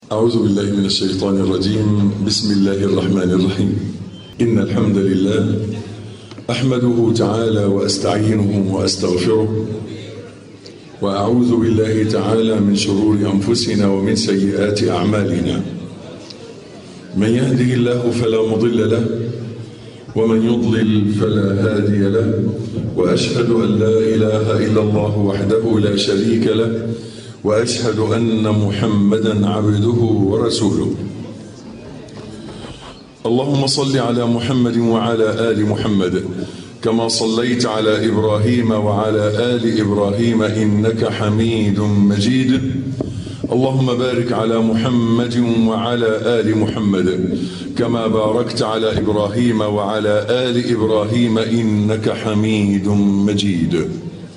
أعوذ بالله من الشيطان الرجيم. بسم الله الرحمن الرحيم. إن الحمد لله أحمده تعالى وأستعينه وأستغفره، وأعوذ بالله تعالى من شرور أنفسنا ومن سيئات أعمالنا. من يهده الله فلا مضل له، ومن يضلل فلا هادي له، وأشهد أن لا إله إلا الله وحده لا شريك له، وأشهد أن محمدا عبده ورسوله. اللهم صل على محمد وعلى آل محمد كما صليت على إبراهيم وعلى آل إبراهيم إنك حميد مجيد. اللهم بارك على محمد وعلى آل محمد كما باركت على إبراهيم وعلى آل إبراهيم إنك حميد مجيد.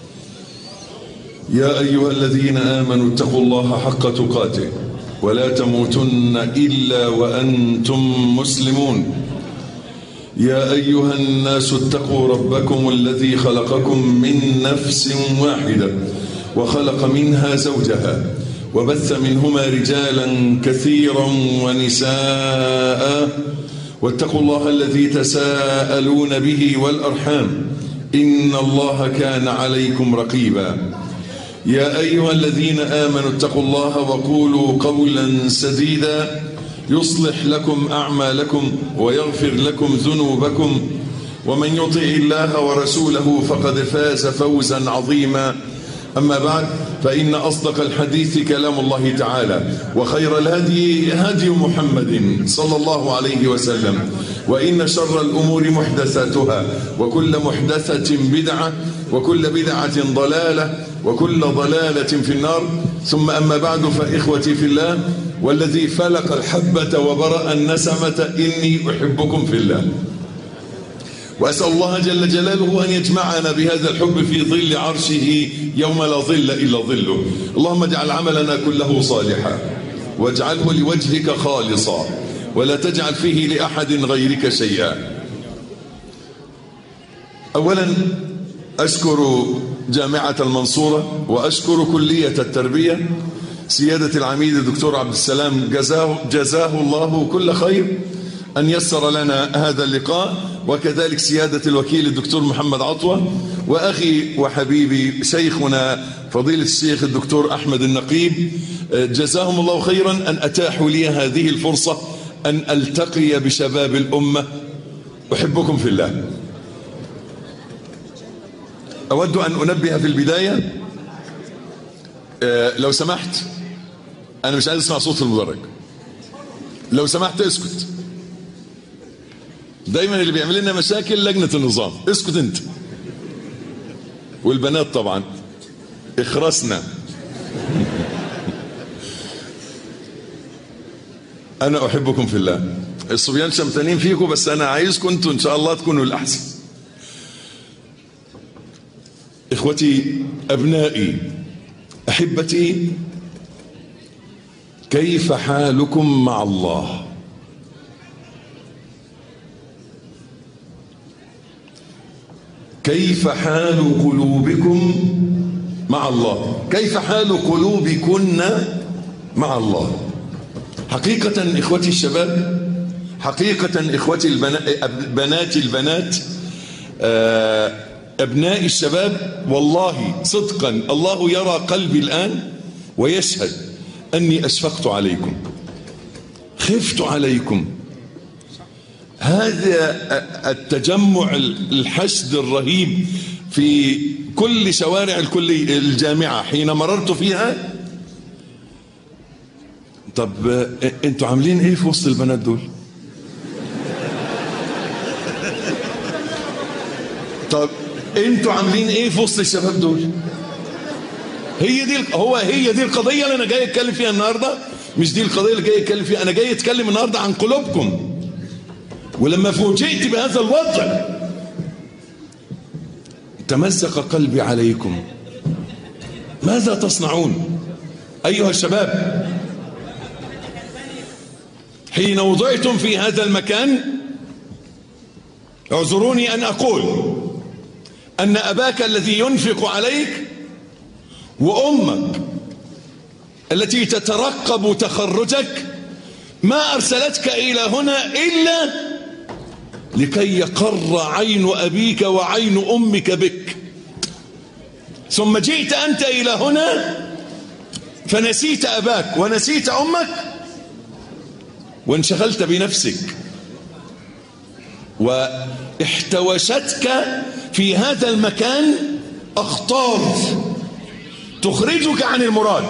يا أيها الذين آمنوا اتقوا الله حق تقاته ولا تموتن إلا وأنتم مسلمون. يا أيها الناس اتقوا ربكم الذي خلقكم من نفس واحدة وخلق منها زوجها وبث منهما رجالا كثيرا ونساء، واتقوا الله الذي تساءلون به والأرحام إن الله كان عليكم رقيبا. يا أيها الذين آمنوا اتقوا الله وقولوا قولا سديدا يصلح لكم أعمالكم ويغفر لكم ذنوبكم، ومن يطع الله ورسوله فقد فاز فوزا عظيما. أما بعد، فإن أصدق الحديث كلام الله تعالى، وخير الهدي هدي محمد صلى الله عليه وسلم، وإن شر الأمور محدثاتها، وكل محدثة بدعة، وكل بدعة ضلالة، وكل ضلالة في النار. ثم أما بعد، فإخوتي في الله والذي فلق الحبة وبرأ النسمة إني أحبكم في الله، وأسأل الله جل جلاله أن يجمعنا بهذا الحب في ظل عرشه يوم لا ظل إلا ظله. اللهم اجعل عملنا كله صالحا، واجعله لوجهك خالصا، ولا تجعل فيه لأحد غيرك شيئا. أولا أشكر جامعة المنصورة، وأشكر كلية التربية، سيادة العميد الدكتور عبد السلام جزاه الله كل خير أن يسر لنا هذا اللقاء، وكذلك سيادة الوكيل الدكتور محمد عطوة، وأخي وحبيبي شيخنا فضيلة الشيخ الدكتور أحمد النقيب، جزاهم الله خيرا أن أتاحوا لي هذه الفرصة أن ألتقي بشباب الأمة. أحبكم في الله. أود أن أنبه في البداية، لو سمحت، أنا مش عايز أسمع صوت المدرج، لو سمحت اسكت. دايما اللي بيعمل لنا مشاكل لجنة النظام. اسكت انت والبنات طبعا، اخرسنا. انا احبكم في الله. الصبيان شمتانين فيكم، بس انا عايزكم انتوا ان شاء الله تكونوا الاحسن. اخوتي، ابنائي، احبتي، كيف حالكم مع الله؟ كيف حال قلوبكم مع الله؟ كيف حال قلوبكن مع الله؟ حقيقة إخوتي الشباب، حقيقة إخوتي البنات، أبناء الشباب، والله صدقا الله يرى قلبي الآن ويشهد أني أشفقت عليكم، خفت عليكم. هذا التجمع الحشد الرهيب في كل شوارع الجامعة حين مررت فيها. طب انتوا عاملين ايه في وسط البنات دول؟ طب انتوا عاملين ايه في وسط الشباب دول؟ هي دي القضية اللي انا جاي اتكلم فيها النهاردة. مش دي القضية اللي جاي اتكلم فيها، انا جاي اتكلم النهاردة عن قلوبكم. ولما فوجئت بهذا الوضع تمزق قلبي عليكم. ماذا تصنعون أيها الشباب حين وضعتم في هذا المكان؟ اعذروني أن أقول أن أباك الذي ينفق عليك وأمك التي تترقب تخرجك ما أرسلتك إلى هنا إلا لكي يقر عين أبيك وعين أمك بك، ثم جئت أنت إلى هنا فنسيت أباك ونسيت أمك وانشغلت بنفسك، واحتوشتك في هذا المكان أخطار تخرجك عن المراد.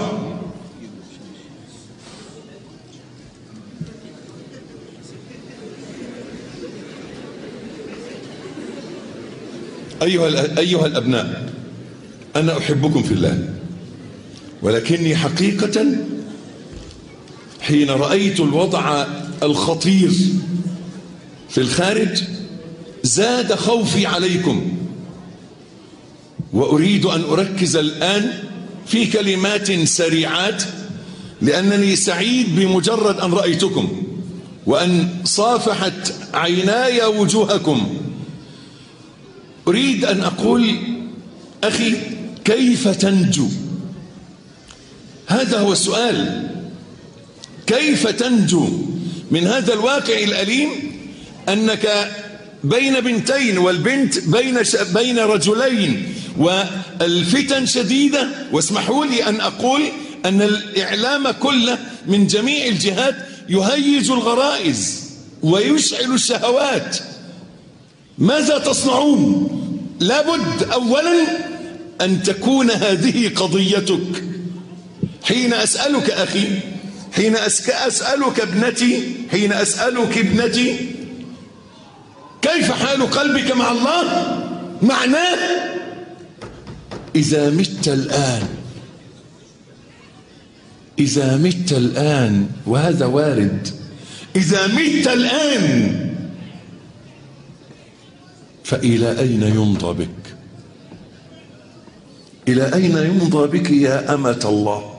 أيها الأبناء، أنا أحبكم في الله، ولكني حقيقة حين رأيت الوضع الخطير في الخارج زاد خوفي عليكم، وأريد أن أركز الآن في كلمات سريعات، لأنني سعيد بمجرد أن رأيتكم وأن صافحت عيناي وجوهكم. أريد أن أقول أخي كيف تنجو؟ هذا هو السؤال، كيف تنجو من هذا الواقع الأليم أنك بين بنتين، والبنت بين رجلين، والفتن شديدة. واسمحوا لي أن أقول أن الإعلام كله من جميع الجهات يهيج الغرائز ويشعل الشهوات. ماذا تصنعون؟ لابد أولا أن تكون هذه قضيتك. حين أسألك أخي، حين أسألك ابنتي، حين أسألك ابنتي كيف حال قلبك مع الله، معناه إذا مت الآن، إذا مت الآن، وهذا وارد، إذا مت الآن فإلى أين يمضى بك؟ إلى أين يمضى بك يا أمة الله؟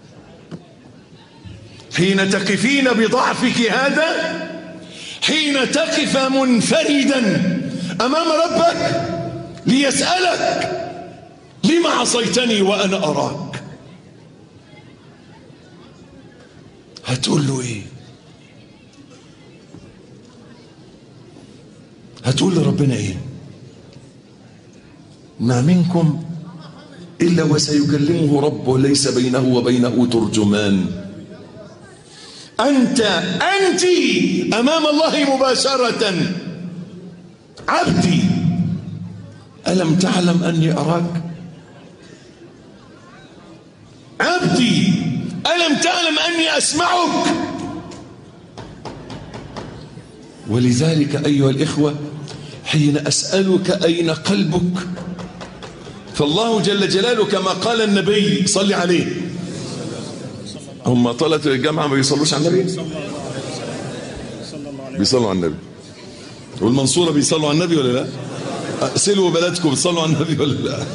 حين تقفين بضعفك هذا، حين تقف منفردا أمام ربك ليسألك لما عصيتني وأنا أراك، هتقول له إيه؟ هتقول لربنا إيه؟ ما منكم إلا وسيكلمه ربه ليس بينه وبينه ترجمان. أنت أمام الله مباشرة. عبدي ألم تعلم أني أراك؟ عبدي ألم تعلم أني أسمعك؟ ولذلك أيها الإخوة حين أسألك أين قلبك، فالله جل جلاله كما قال النبي صلى عليه، هم طلعت الجامعة ما بيصلوش على النبي؟ بيصلوا على النبي. والمنصورة بيصلوا على النبي ولا لا؟ سلوا بلدكم بيصلوا على النبي ولا لا؟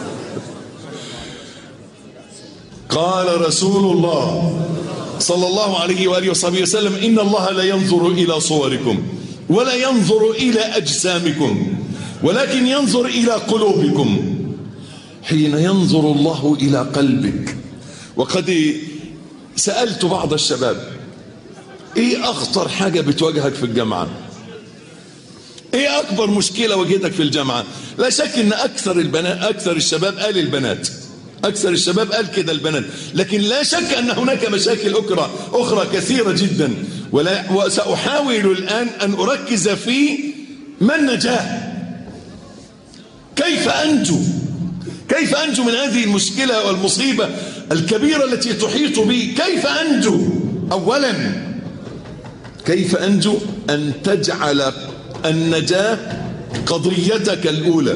قال رسول الله صلى الله عليه وآله وصحبه وسلم: إن الله لا ينظر إلى صوركم ولا ينظر إلى أجسامكم ولكن ينظر إلى قلوبكم. حين ينظر الله إلى قلبك. وقد سألت بعض الشباب: إيه أخطر حاجة بتواجهك في الجامعة؟ إيه أكبر مشكلة واجهتك في الجامعة؟ لا شك إن أكثر الشباب قال البنات، أكثر الشباب قال كده البنات، لكن لا شك أن هناك مشاكل أخرى كثيرة جدا، وسأحاول الآن أن أركز في ما النجاة. كيف أنجو من هذه المشكلة والمصيبة الكبيرة التي تحيط بي؟ كيف أنجو؟ أولا كيف أنجو؟ أن تجعل النجاة قضيتك الأولى،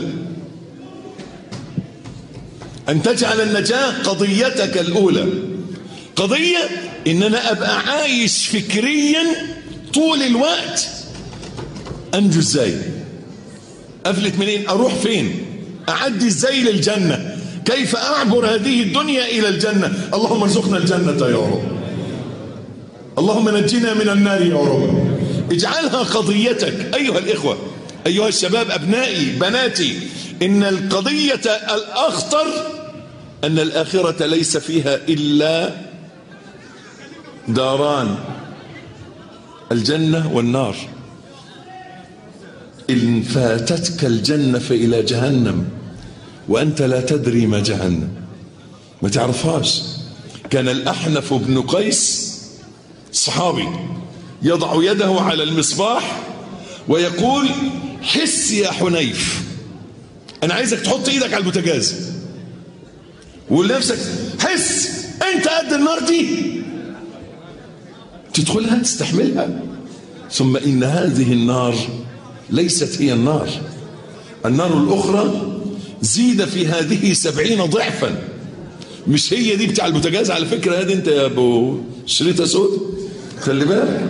أن تجعل النجاة قضيتك الأولى. قضية إن أنا أبقى عايش فكريا طول الوقت أنجو إزاي؟ أفلت منين؟ أروح فين؟ أعدي إزاي للجنة؟ كيف أعبر هذه الدنيا إلى الجنة؟ اللهم ارزقنا الجنة يا رب، اللهم نجينا من النار يا رب. اجعلها قضيتك أيها الإخوة، أيها الشباب، أبنائي بناتي. إن القضية الأخطر أن الآخرة ليس فيها إلا داران، الجنة والنار. إن فاتتك الجنة فإلى جهنم وأنت لا تدري ما جهنم، ما تعرفهاش. كان الأحنف بن قيس صحابي يضع يده على المصباح ويقول: حس يا حنيف، أنا عايزك تحط إيدك على البوتاجاز وقول لنفسك حس أنت قد النار دي، تدخلها تستحملها. ثم إن هذه النار ليست هي النار، النار الأخرى زيد في هذه 70 ضعفا. مش هي دي بتاع البوتاجاز على فكرة، هذه انت يا ابو شريطة سود خلي بالك.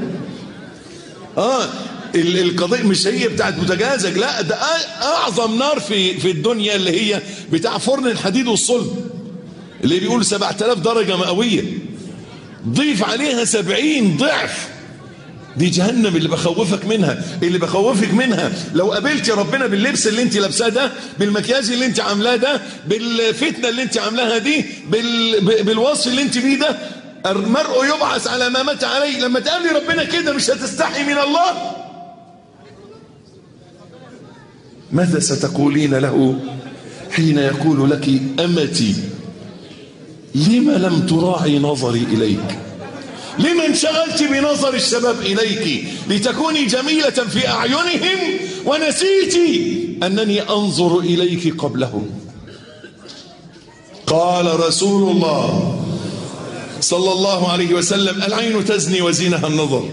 القضية مش هي بتاعت بوتاجازك، لا، ده اعظم نار في الدنيا اللي هي بتاع فرن الحديد والصلب اللي بيقول 7000 درجة مئوية، ضيف عليها 70 ضعف. دي جهنم اللي بخوفك منها، لو قابلت ربنا باللبس اللي انت لابساه ده، بالمكياج اللي انت عاملاه ده، بالفتنة اللي انت عاملاها دي، بالوصف اللي انت بيه ده، المرء يبعث على ما مات عليه. لما تقابلي ربنا كده مش هتستحي من الله. ماذا ستقولين له حين يقول لك: أمتي لما لم تراعي نظري إليك، لما انشغلت بنظر الشباب إليك لتكوني جميلة في أعينهم ونسيت أنني أنظر إليك قبلهم. قال رسول الله صلى الله عليه وسلم: العين تزني وزينها النظر،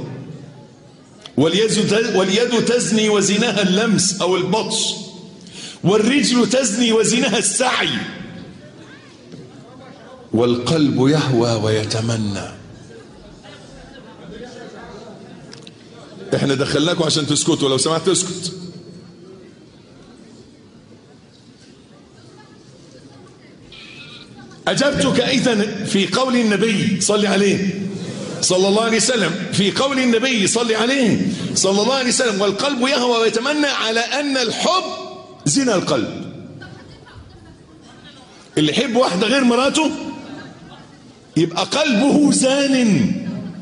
واليد تزني وزينها اللمس أو البطش، والرجل تزني وزينها السعي، والقلب يهوى ويتمنى. احنا دخلناكم عشان تسكتوا، لو سمحت تسكت. أجبتك إذن في قول النبي صلى عليه صلى الله عليه وسلم، في قول النبي صلى عليه صلى الله عليه وسلم: والقلب يهوى ويتمنى، على أن الحب زنا القلب. اللي يحب واحدة غير مراته يبقى قلبه زان.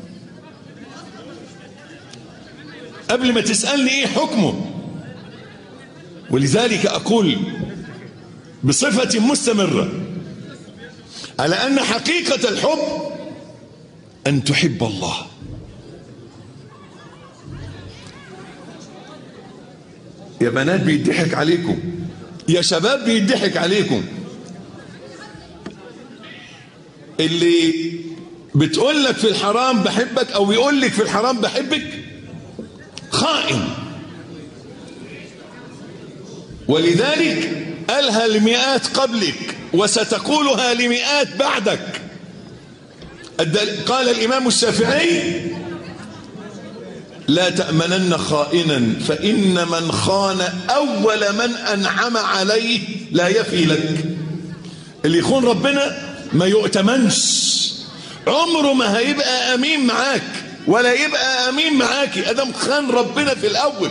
قبل ما تسألني ايه حكمه. ولذلك أقول بصفة مستمرة على أن حقيقة الحب أن تحب الله. يا بنات بيضحك عليكم، يا شباب بيضحك عليكم. اللي بتقول لك في الحرام بحبك أو يقول لك في الحرام بحبك خائن. ولذلك قالها لمئات قبلك وستقولها لمئات بعدك. قال الإمام الشافعي: لا تأمنن خائنا، فإن من خان أول من أنعم عليه لا يفي لك. اللي يخون ربنا ما يؤتمنش، عمره ما هيبقى أمين معاك ولا يبقى أمين معاكي أدم خان ربنا في الأول.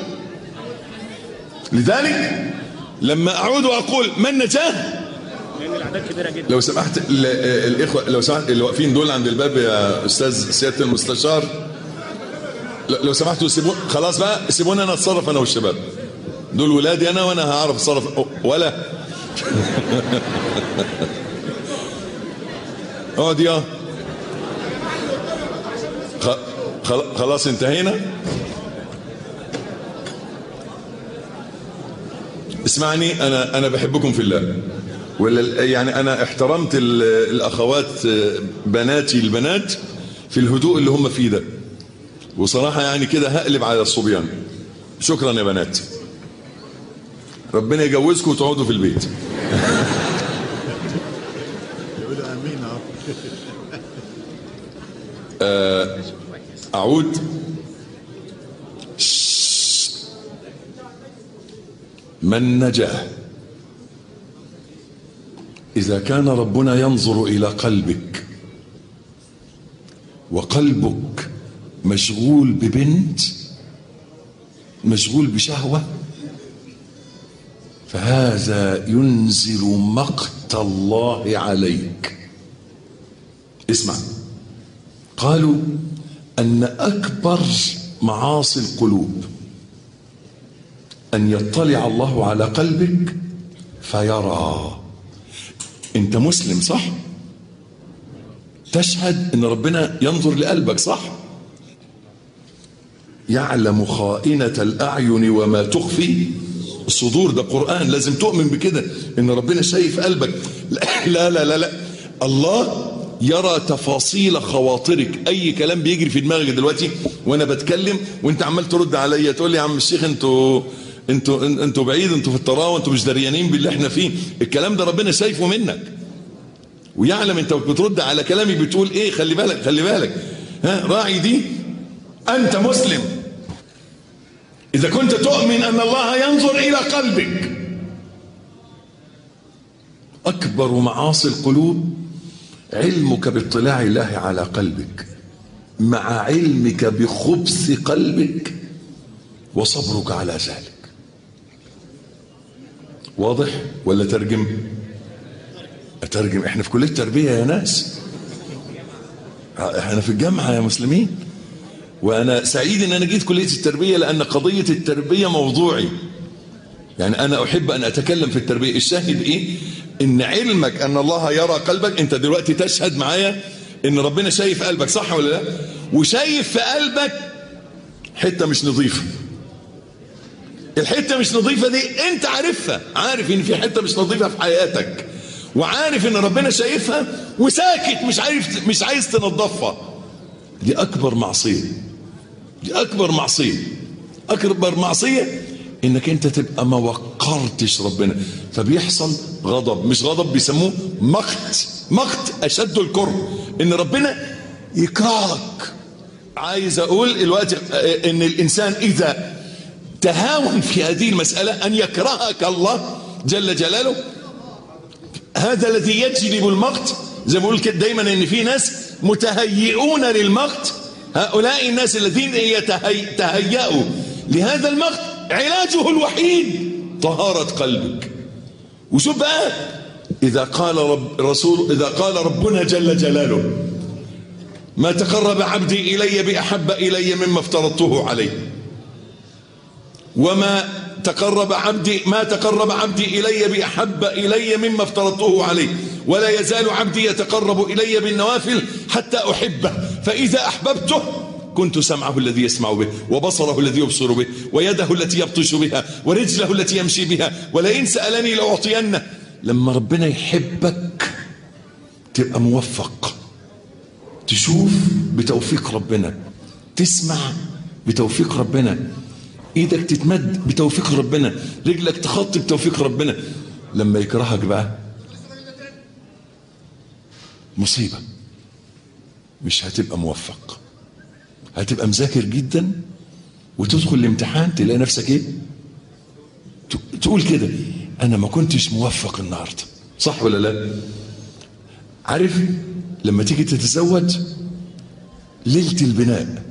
لذلك لما أعود وأقول ما النجاة، لو سمحت الإخوة، لو سمحت اللي واقفين دول عند الباب يا أستاذ سيادة المستشار، لو سمحتوا سيبون، خلاص بقى سيبوني أنا أتصرف أنا والشباب دول ولادي أنا، وأنا هعرف أتصرف ولا اقعد يا خلاص انتهينا. اسمعني، انا بحبكم في الله، ولا يعني انا احترمت الاخوات بناتي البنات في الهدوء اللي هم فيه ده، وصراحة يعني كده هقلب على الصبيان. شكرا يا بنات، ربنا يجوزكم وتقعدوا في البيت. أعود. ما النجاة؟ إذا كان ربنا ينظر إلى قلبك وقلبك مشغول ببنت، مشغول بشهوة، فهذا ينزل مقت الله عليك. اسمع، قالوا أن أكبر معاصي القلوب أن يطلع الله على قلبك فيرى. أنت مسلم صح؟ تشهد أن ربنا ينظر لقلبك صح؟ يعلم خائنة الأعين وما تخفي الصدور. ده قرآن، لازم تؤمن بكده أن ربنا شايف قلبك. لا لا لا لا، الله يرى تفاصيل خواطرك. اي كلام بيجري في دماغك دلوقتي وانا بتكلم وانت عمال ترد عليا تقول لي يا عم الشيخ انتوا بعيد، انتوا في الطراوه، انتوا مش دريانين باللي احنا فيه. الكلام ده ربنا شايفه منك ويعلم انت بترد على كلامي بتقول ايه. خلي بالك خلي بالك، راعي دي. انت مسلم اذا كنت تؤمن ان الله ينظر الى قلبك. اكبر معاصي القلوب علمك باطلاع الله على قلبك مع علمك بخبث قلبك وصبرك على ذلك. واضح ولا ترجم؟ اترجم. احنا في كلية تربية يا ناس، احنا في الجامعة يا مسلمين. وانا سعيد ان انا جيت كلية التربية لان قضية التربية موضوعي، يعني انا احب ان اتكلم في التربية. الشاهد ايه؟ ان علمك ان الله يرى قلبك. انت دلوقتي تشهد معايا ان ربنا شايف قلبك صح ولا لا؟ وشايف في قلبك حتة مش نظيفة. الحتة مش نظيفة دي انت عارفها، عارف ان في حتة مش نظيفة في حياتك، وعارف ان ربنا شايفها وساكت، مش عايز تنظفها. دي اكبر معصية. دي اكبر معصية. اكبر معصية انك انت تبقى ما وقرتش ربنا، فبيحصل غضب. مش غضب، بيسموه مقت. مقت اشد الكره، ان ربنا يكرهك. عايز اقول دلوقتي ان الانسان اذا تهاون في هذه المسألة ان يكرهك الله جل جلاله، هذا الذي يجلب المقت. زي ما بقول كده دايما ان في ناس متهيئون للمقت. هؤلاء الناس الذين يتهيئوا لهذا المقت علاجه الوحيد طهارة قلبك. وشوف بقى إذا قال ربنا جل جلاله ما تقرب عبدي إلي بأحب إلي مما افترضته عليه، ما تقرب عبدي إلي بأحب إلي مما افترضته عليه، ولا يزال عبدي يتقرب إلي بالنوافل حتى أحبه، فإذا أحببته كنت سمعه الذي يسمع به، وبصره الذي يبصر به، ويده التي يبطش بها، ورجله التي يمشي بها، ولئن سألني لأعطينه. لما ربنا يحبك تبقى موفق، تشوف بتوفيق ربنا، تسمع بتوفيق ربنا، ايدك تتمد بتوفيق ربنا، رجلك تخط بتوفيق ربنا. لما يكرهك بقى مصيبة، مش هتبقى موفق. هتبقى مذاكر جدا وتدخل الامتحان تلاقي نفسك ايه؟ تقول كده انا ما كنتش موفق النهارده، صح ولا لا؟ عارف لما تيجي تتزوج ليلة البناء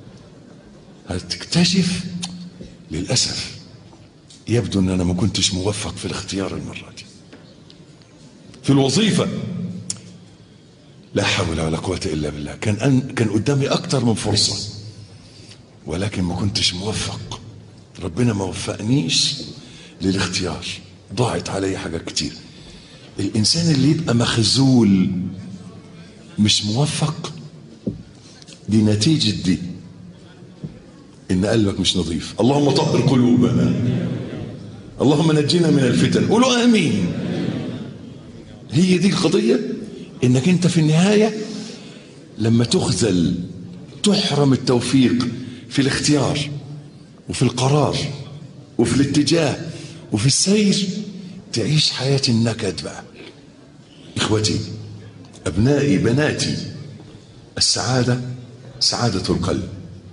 هتكتشف للأسف يبدو ان انا ما كنتش موفق في الاختيار المرة دي. في الوظيفة لا حول ولا قوة إلا بالله، كان قدامي أكتر من فرصة ولكن ما كنتش موفق. ربنا ما وفقنيش للاختيار، ضاعت علي حاجات كتير. الإنسان اللي يبقى مخزول مش موفق دي نتيجة دي إن قلبك مش نظيف. اللهم طهر قلوبنا، اللهم نجينا من الفتن. قولوا آمين. هي دي القضية، انك انت في النهاية لما تخذل تحرم التوفيق في الاختيار وفي القرار وفي الاتجاه وفي السير، تعيش حياة النكد بقى. اخوتي ابنائي بناتي، السعادة سعادة القلب،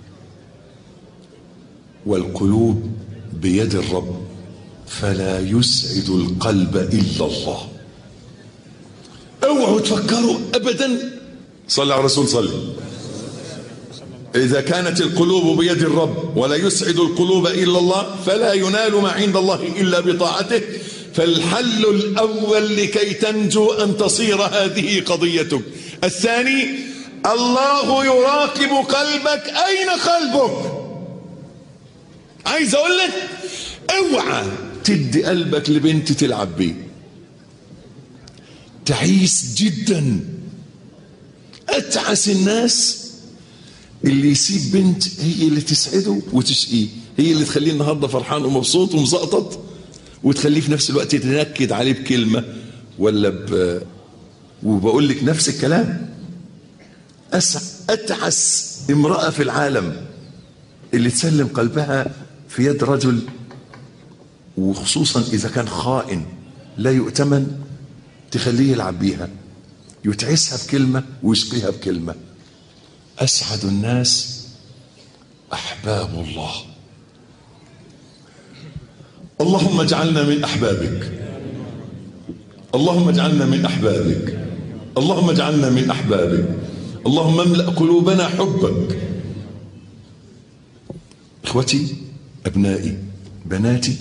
والقلوب بيد الرب، فلا يسعد القلب إلا الله. اوعوا تفكروا ابدا، صلى على الرسول صلى. اذا كانت القلوب بيد الرب ولا يسعد القلوب الا الله فلا ينال ما عند الله الا بطاعته. فالحل الاول لكي تنجو ان تصير هذه قضيتك. الثاني الله يراقب قلبك. أين قلبك؟ عايز أقول لك اوعى تدي قلبك لبنت تلعب بيه. تعيس جدا. أتعس الناس اللي يسيب بنت هي اللي تسعده وتشقيه، هي اللي تخليه النهارده فرحان ومبسوط ومزقطط، وتخليه في نفس الوقت تنكد عليه بكلمة ولا وبقول لك نفس الكلام. أتعس امرأة في العالم اللي تسلم قلبها في يد رجل، وخصوصا إذا كان خائن لا يؤتمن، تخليه يلعب بيها، يتعسها بكلمة ويشقيها بكلمة. أسعد الناس أحباب الله. اللهم اجعلنا من أحبابك، اللهم اجعلنا من أحبابك، اللهم اجعلنا من أحبابك، اللهم املأ قلوبنا حبك. إخوتي، أبنائي، بناتي،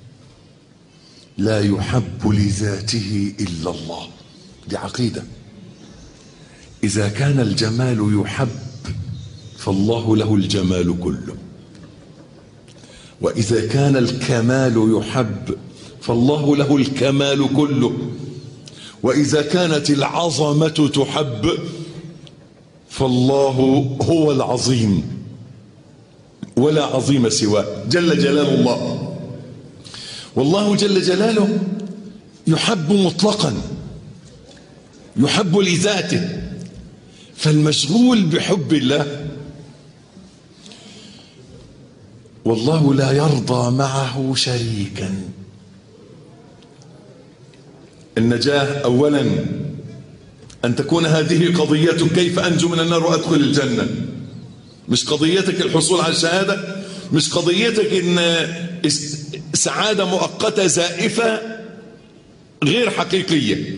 لا يحب لذاته إلا الله. دي عقيدة. إذا كان الجمال يحب فالله له الجمال كله، وإذا كان الكمال يحب فالله له الكمال كله، وإذا كانت العظمة تحب فالله هو العظيم ولا عظيم سواه جل جلال الله. والله جل جلاله يحب مطلقا، يحب لذاته. فالمشغول بحب الله والله لا يرضى معه شريكا. النجاة أولا أن تكون هذه قضيتك، كيف أنجو من النار وأدخل الجنة. مش قضيتك الحصول على الشهادة، مش قضيتك إن سعادة مؤقتة زائفة غير حقيقية.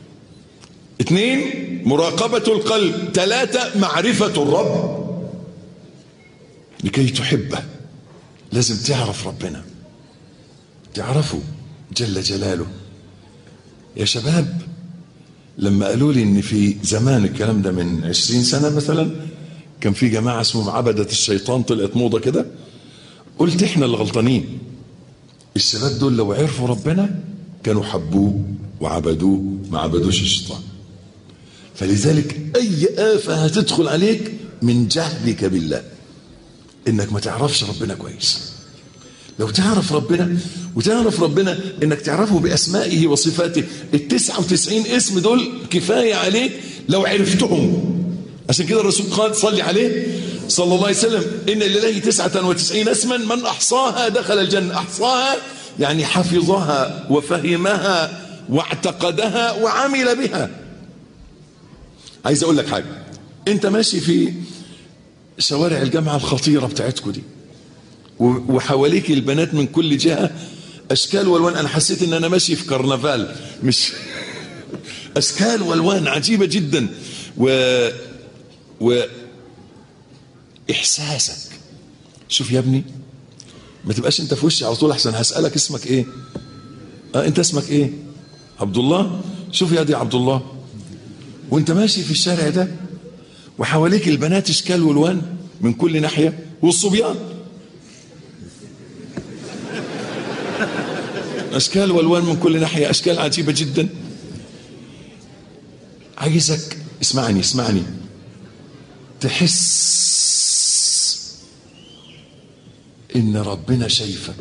2 مراقبة القلب. 3 معرفة الرب. لكي تحبه لازم تعرف ربنا، تعرفه جل جلاله. يا شباب، لما قالوا لي ان في زمان، الكلام ده من 20 سنة مثلا، كان في جماعة اسمهم عبدة الشيطان، طلعت موضة كده، قلت احنا اللي غلطانين. الشباب دول لو عرفوا ربنا كانوا حبوه وعبدوه، ما عبدوش الشيطان. فلذلك اي آفة هتدخل عليك من جهلك بالله، انك ما تعرفش ربنا كويس. لو تعرف ربنا، وتعرف ربنا انك تعرفه باسمائه وصفاته، 99 اسم دول كفاية عليك لو عرفتهم. عشان كده الرسول قال صلي عليه صلى الله عليه وسلم: ان لله 99 اسما من احصاها دخل الجنة. احصاها يعني حفظها وفهمها واعتقدها وعمل بها. عايز اقول لك حاجة، انت ماشي في شوارع الجامعة الخطيرة بتاعتكم دي، وحواليك البنات من كل جهة، اشكال والوان. انا حسيت ان انا ماشي في كرنفال، مش اشكال والوان عجيبة جدا. احساسك، شوف يا ابني، ما تبقاش انت في وشي على طول، احسن هسألك اسمك ايه. انت اسمك ايه؟ عبد الله. شوف يا دي عبد الله، وانت ماشي في الشارع ده وحواليك البنات اشكال والوان من كل ناحية، والصبيان اشكال والوان من كل ناحية، اشكال عجيبة جدا. عايزك اسمعني تحس ان ربنا شايفك.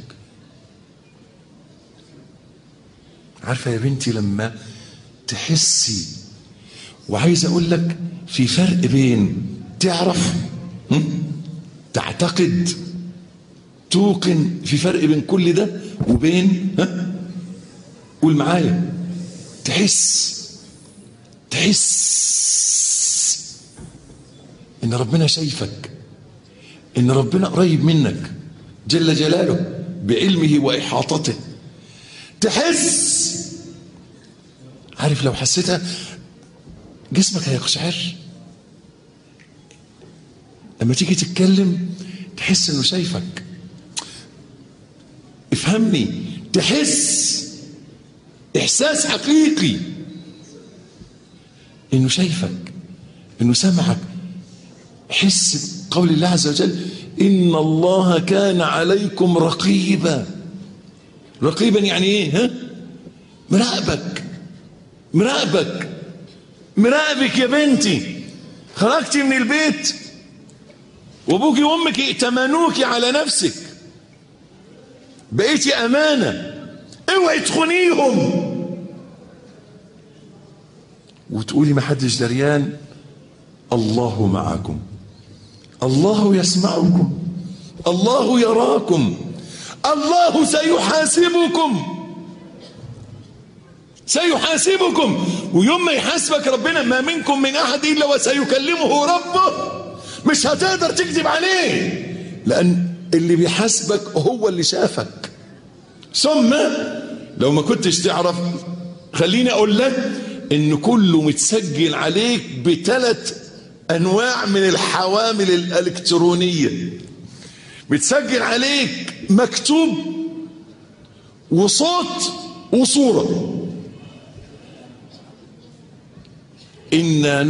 عارفة يا بنتي لما تحسي، وعايز اقول لك في فرق بين تعرف، تعتقد، توقن، في فرق بين كل ده وبين قول معايا تحس ان ربنا شايفك، ان ربنا قريب منك جل جلاله بعلمه واحاطته. تحس، عارف لو حسيتها جسمك هيقشعر. لما تيجي تتكلم تحس انه شايفك. افهمني، تحس احساس حقيقي انه شايفك، انه سمعك، حس قول الله عز وجل إن الله كان عليكم رقيبا. رقيبا يعني ايه؟ مراقبك يا بنتي. خرجتي من البيت وابوكي وامك ائتمنوكي على نفسك، بقيتي امانه، اوعي تخونيهم وتقولي ما حدش دريان. الله معكم، الله يسمعكم، الله يراكم، الله سيحاسبكم. ويوم ما يحاسبك ربنا ما منكم من احد الا وسيكلمه ربه. مش هتقدر تكذب عليه، لان اللي بيحاسبك هو اللي شافك. ثم لو ما كنتش تعرف، خليني اقول لك ان كله متسجل عليك ب3 انواع من الحوامل الالكترونيه. متسجل عليك مكتوب وصوت وصوره. إنا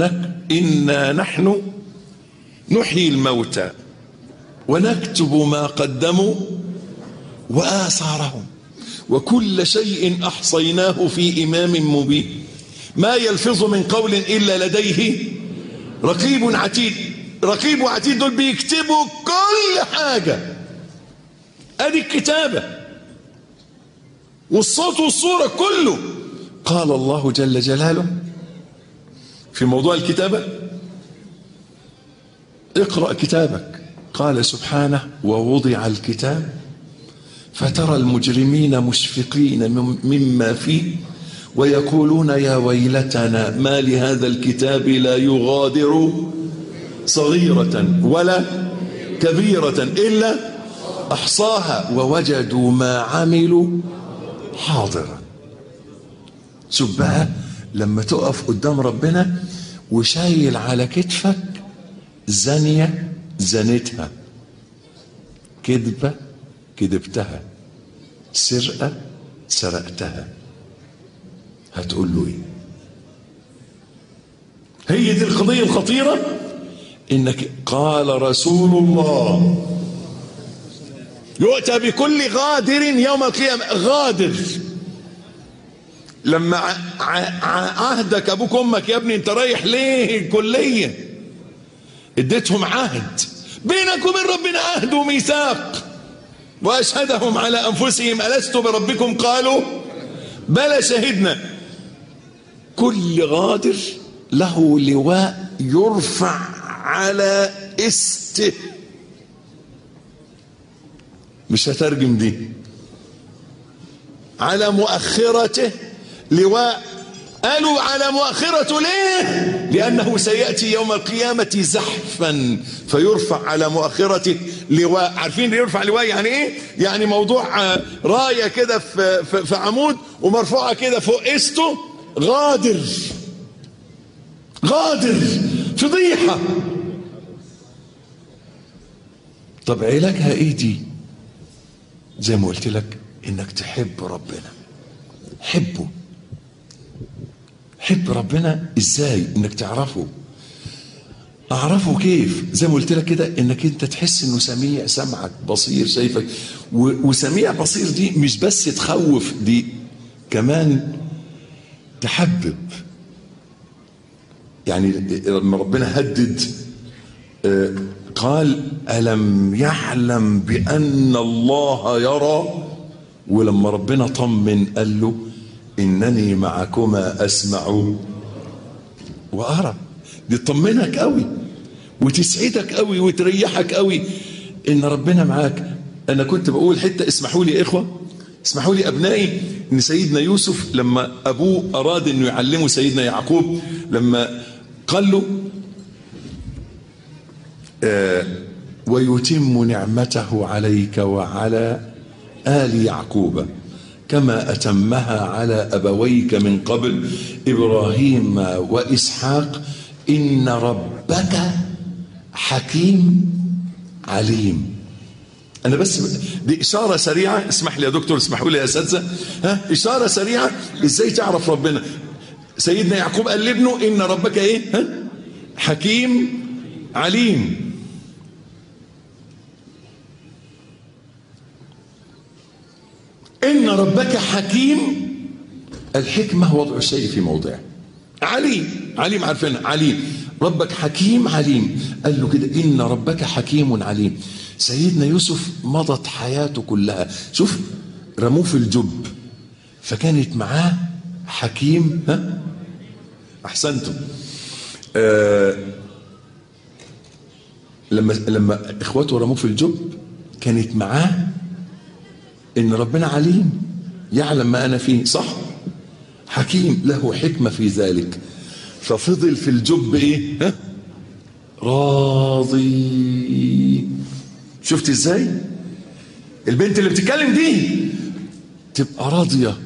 نحن نحيي الموتى ونكتب ما قدموا وآثارهم وكل شيء أحصيناه في إمام مبين ما يلفظ من قول إلا لديه رقيب عتيد. رقيب وعتيد دول بيكتبوا كل حاجة. ادي الكتابة والصوت والصورة كله. قال الله جل جلاله في موضوع الكتابة: اقرأ كتابك. قال سبحانه: ووضع الكتاب فترى المجرمين مشفقين مما فيه ويقولون يا ويلتنا ما لهذا الكتاب لا يغادر صغيرة ولا كبيرة إلا أحصاها ووجدوا ما عملوا حاضرا. شوف بقى لما تقف قدام ربنا وشايل على كتفك زانية زنتها، كذبة كذبتها، سرقة سرقتها، هتقول له ايه؟ هي دي القضية الخطيرة. انك قال رسول الله يؤتى بكل غادر يوم القيامة. غادر لما عهدك ابوك امك يا ابني انت رايح ليه الكلية، اديتهم عهد بينك وبين ربنا، عهد وميثاق، واشهدهم على انفسهم الست بربكم قالوا بلى شهدنا. كل غادر له لواء يرفع على استه. مش هترجم دي. على مؤخرته لواء. قالوا على مؤخرته ليه؟ لأنه سيأتي يوم القيامة زحفا فيرفع على مؤخرته لواء. عارفين يرفع لواء يعني ايه؟ يعني موضوع راية كده في عمود ومرفوعة كده فوق استه. غادر فضيحة. طب علاجها ايه دي؟ زي ما قلت لك انك تحب ربنا. حب ربنا ازاي؟ انك تعرفه. اعرفه كيف؟ زي ما قلت لك كده انك انت تحس انه سميع، سمعك، بصير، شايفك. وسميع بصير دي مش بس تخوف، دي كمان تحبب. يعني لما ربنا هدد قال ألم يعلم بأن الله يرى، ولما ربنا طمن قال له إنني معكما أسمع وأرى. دي تطمنك قوي وتسعدك قوي وتريحك قوي إن ربنا معاك. أنا كنت بقول حتة، اسمحوا لي يا إخوة، اسمحوا لي أبنائي، إن سيدنا يوسف لما أبوه أراد إنه يعلمه سيدنا يعقوب، لما قال له ويتم نعمته عليك وعلى آل يعقوب كما أتمها على أبويك من قبل إبراهيم وإسحاق إن ربك حكيم عليم. أنا بس دي إشارة سريعة، اسمح لي يا دكتور، اسمحوا لي يا أساتذة، إشارة سريعة إزاي تعرف ربنا. سيدنا يعقوب قال لابنه إن ربك إيه؟ حكيم عليم. إن ربك حكيم، الحكمة وضع الشيء في موضعه. عليم، عليم عارفين عليم، ربك حكيم عليم. قال له كده إن ربك حكيم عليم. سيدنا يوسف مضت حياته كلها، شوف رموه في الجب فكانت معاه حكيم. ها أحسنتم. لما إخواته رموه في الجب كانت معاه إن ربنا عليم يعلم ما أنا فيه، صح؟ حكيم له حكمة في ذلك. ففضل في الجب إيه؟ ها؟ راضي. شفت إزاي؟ البنت اللي بتتكلم دي تبقى راضية،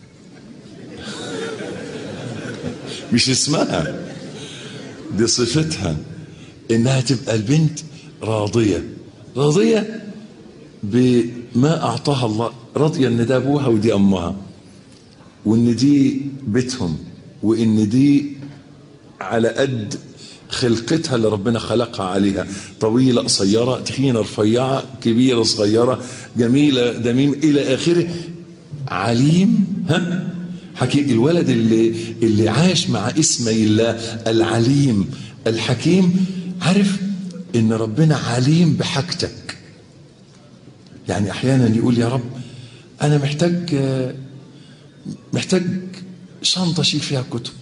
مش اسمها، دي صفتها، إنها تبقى البنت راضية. راضية بما أعطاها الله، راضية إن ده أبوها ودي أمها، وإن دي بيتهم، وإن دي على قد خلقتها اللي ربنا خلقها عليها، طويلة قصيرة، تخينة رفيعة، كبيرة صغيرة، جميلة دميم إلى آخره. عليم ها حكيم. الولد اللي عاش مع اسمي الله العليم الحكيم عارف إن ربنا عليم بحاجتك. يعني أحيانا يقول يا رب أنا محتاج شنطة أشيل فيها كتب،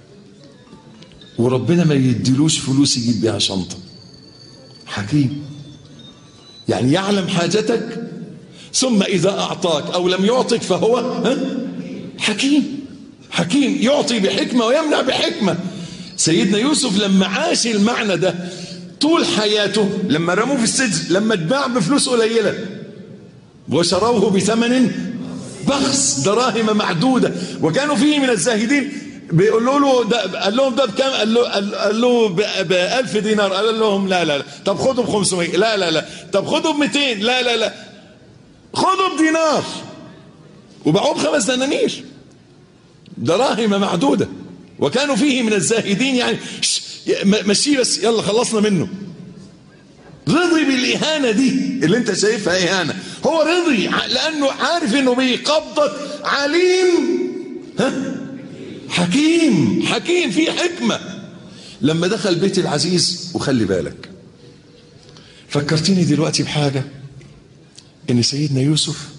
وربنا ما يديلوش فلوس يجيب بيها شنطة. حكيم يعني يعلم حاجتك، ثم إذا أعطاك أو لم يعطك فهو حكيم. حكيم يعطي بحكمة ويمنع بحكمة. سيدنا يوسف لما عاش المعنى ده طول حياته، لما رموه في السجن، لما اتباع بفلوس قليلة وشروه بثمن بخس، دراهم معدودة، وكانوا فيه من الزاهدين. بيقولوا له ده، قال لهم ده بكام؟ قال له ب1000 دينار. قال لهم لا. طب خدوا ب500. لا. طب خدوا ب200. لا. خدوا بدينار، وباعوه ب5 دنانير، دراهم معدودة، وكانوا فيه من الزاهدين. يعني مشيه بس، يلا خلصنا منه. رضي بالإهانة دي اللي انت شايفها إهانة، هو رضي لأنه عارف انه بيقبضك عليم حكيم. حكيم فيه حكمة. لما دخل بيت العزيز، وخلي بالك فكرتني دلوقتي بحاجة، ان سيدنا يوسف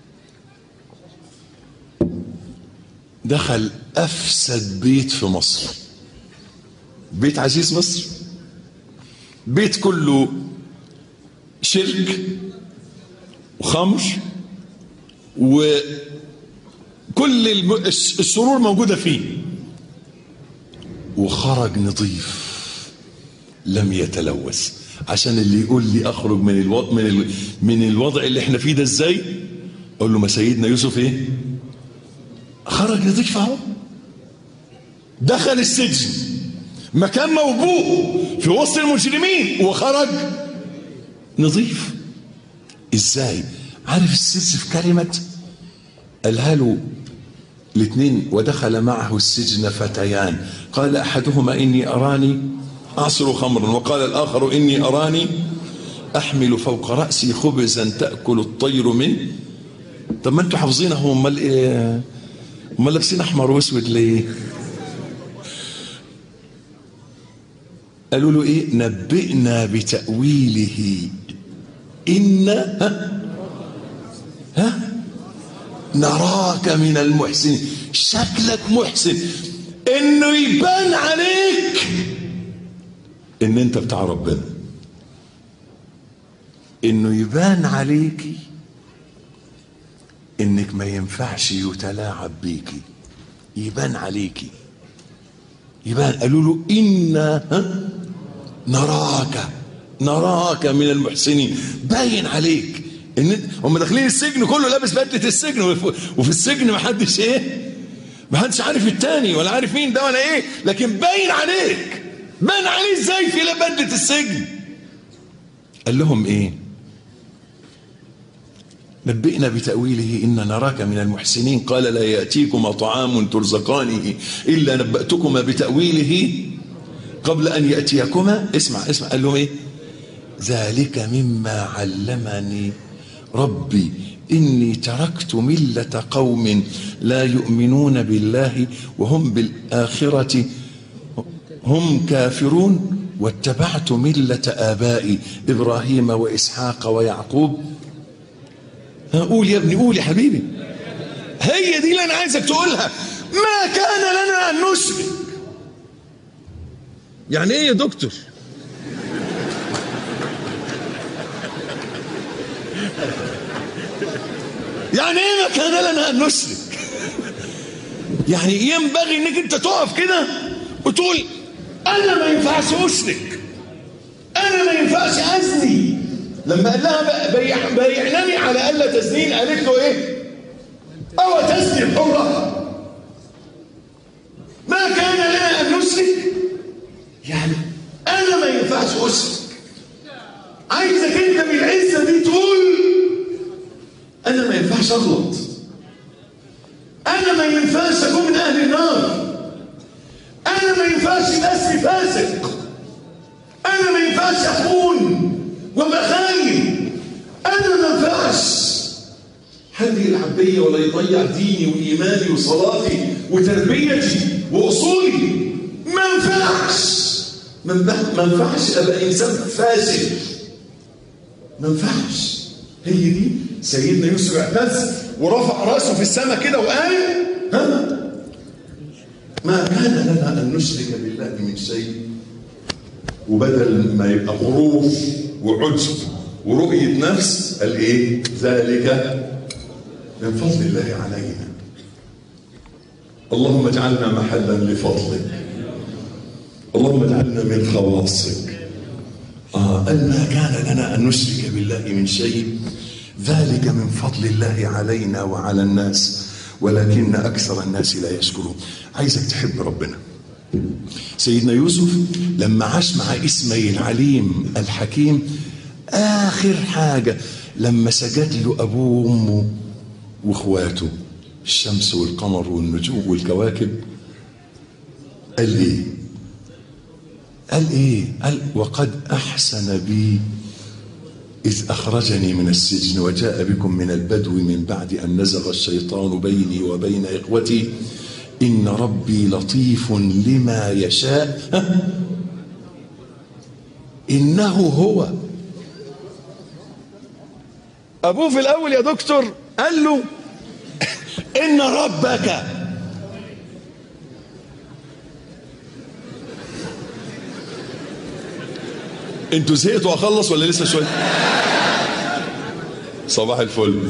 دخل أفسد بيت في مصر، بيت عزيز مصر، بيت كله شرك وخمر وكل الشرور موجودة فيه، وخرج نظيف لم يتلوث. عشان اللي يقول لي اخرج من الوضع اللي احنا فيه ده ازاي، اقول له ما سيدنا يوسف ايه؟ خرج نظيف اهو. دخل السجن، مكان موبوء في وسط المجرمين، وخرج نظيف. ازاي؟ عارف السجن في كلمة قالها له الاثنين، ودخل معه السجن فتيان، قال احدهما اني اراني اعصر خمرا، وقال الاخر اني اراني احمل فوق راسي خبزا تاكل الطير منه. طب ما انتوا حافظينه، امال ايه؟ امال لابسين احمر واسود ليه؟ قالوا له ايه؟ نبئنا بتاويله إن نراك من المحسنين. شكلك محسن، انه يبان عليك ان انت بتاع ربنا، انه يبان عليكي انك ما ينفعش يتلاعب بيكي، يبان عليكي، يبان. قالوا له إنا نراك من المحسنين، باين عليك ان هم داخلين السجن كله لابس بدلة السجن، وفي السجن ما حدش عارف التاني ولا عارف مين ده ولا ايه، لكن باين عليك. باين عليه ازاي في بدلة السجن؟ قال لهم ايه؟ نبئنا بتأويله إن نراك من المحسنين، قال لا يأتيكما طعام ترزقانه إلا نبأتكما بتأويله قبل أن يأتيكما. اسمع قال لهم إيه؟ ذلك مما علمني ربي إني تركت ملة قوم لا يؤمنون بالله وهم بالآخرة هم كافرون واتبعت ملة آبائي إبراهيم وإسحاق ويعقوب. قول يا ابني، قول يا حبيبي. هي دي اللي أنا عايزك تقولها. ما كان لنا أن نشرك. يعني إيه يا دكتور؟ يعني إيه ما كان لنا أن نشرك؟ يعني ينبغي إنك أنت تقف كده وتقول أنا ما ينفعش أشرك، أنا ما ينفعش أزني. لما قال لها بيعنني على ألا تزنين، قالت له إيه؟ أو تزني الحرة؟ ما كان لنا أن نشرك، يعني أنا ما ينفعش أشرك. عايزك أنت بالعزة دي تقول أنا ما ينفعش أغلط، أنا ما ينفعش أكون من أهل النار، أنا ما ينفعش الأسر فاسق، أنا ما ينفعش أخون ومخاين، أنا ما ينفعش حد يلعب بيا ولا يضيع ديني وإيماني وصلاتي وتربيتي وأصولي. ما ينفعش أبقى إنسان فاسد، ما ينفعش. هي دي سيدنا يوسف اعتز ورفع راسه في السماء كده وقال ما كان لنا أن نشرك بالله من شيء. وبدل ما يبقى غرور وعجب ورؤية نفس قال إيه؟ ذلك من فضل الله علينا. اللهم اجعلنا محلا لفضلك، اللهم اجعلنا من خواصك. قال ما كان لنا أن نشرك بالله من شيء، ذلك من فضل الله علينا وعلى الناس ولكن أكثر الناس لا يشكرون. عايزك تحب ربنا. سيدنا يوسف لما عاش مع إسماعيل العليم الحكيم، آخر حاجة لما سجد له أبوه وأمه وإخواته الشمس والقمر والنجوم والكواكب، قال إيه؟ قال وقد أحسن بي إذ أخرجني من السجن وجاء بكم من البدو من بعد أن نزغ الشيطان بيني وبين إخوتي إن ربي لطيف لما يشاء إنه هو. أبوه في الأول يا دكتور قال له إن ربك انتوا زهقتوا اخلص ولا لسه شويه؟ صباح الفل.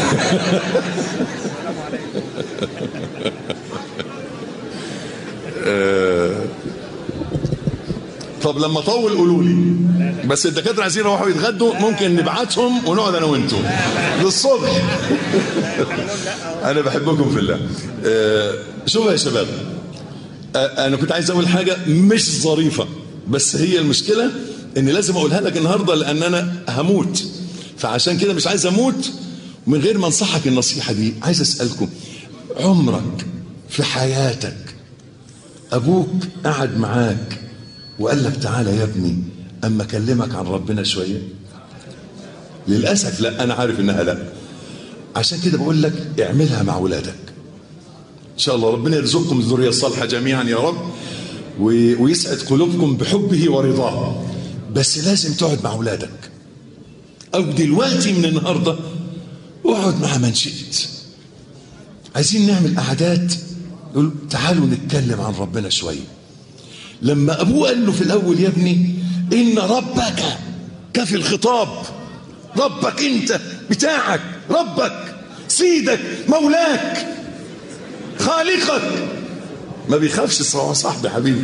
طب لما اطول قولوا لي، بس الدكاتره عايزين يروحوا يتغدوا، ممكن نبعتهم ونقعد انا وانتم للصبح. انا بحبكم في الله. شوفوا يا شباب، انا كنت عايز اقول حاجه مش ظريفه، بس هي المشكله ان لازم اقولها لك النهارده لان انا هموت، فعشان كده مش عايز اموت من غير ما انصحك النصيحه دي. عايز اسالكم، عمرك في حياتك ابوك قعد معاك وقال لك تعالى يا ابني اما اكلمك عن ربنا شويه؟ للاسف لا، انا عارف انها لا. عشان كده بقول لك اعملها مع ولادك ان شاء الله. ربنا يرزقكم الذريه الصالحه جميعا يا رب، ويسعد قلوبكم بحبه ورضاه. بس لازم تقعد مع ولادك، او دلوقتي من النهارده اقعد مع من شئت. عايزين نعمل قعدات نقول تعالوا نتكلم عن ربنا شويه. لما ابوه قال له في الاول يا ابني ان ربك، كفي الخطاب، ربك انت بتاعك، ربك سيدك مولاك خالقك، ما بيخافش صاحبي حبيبي.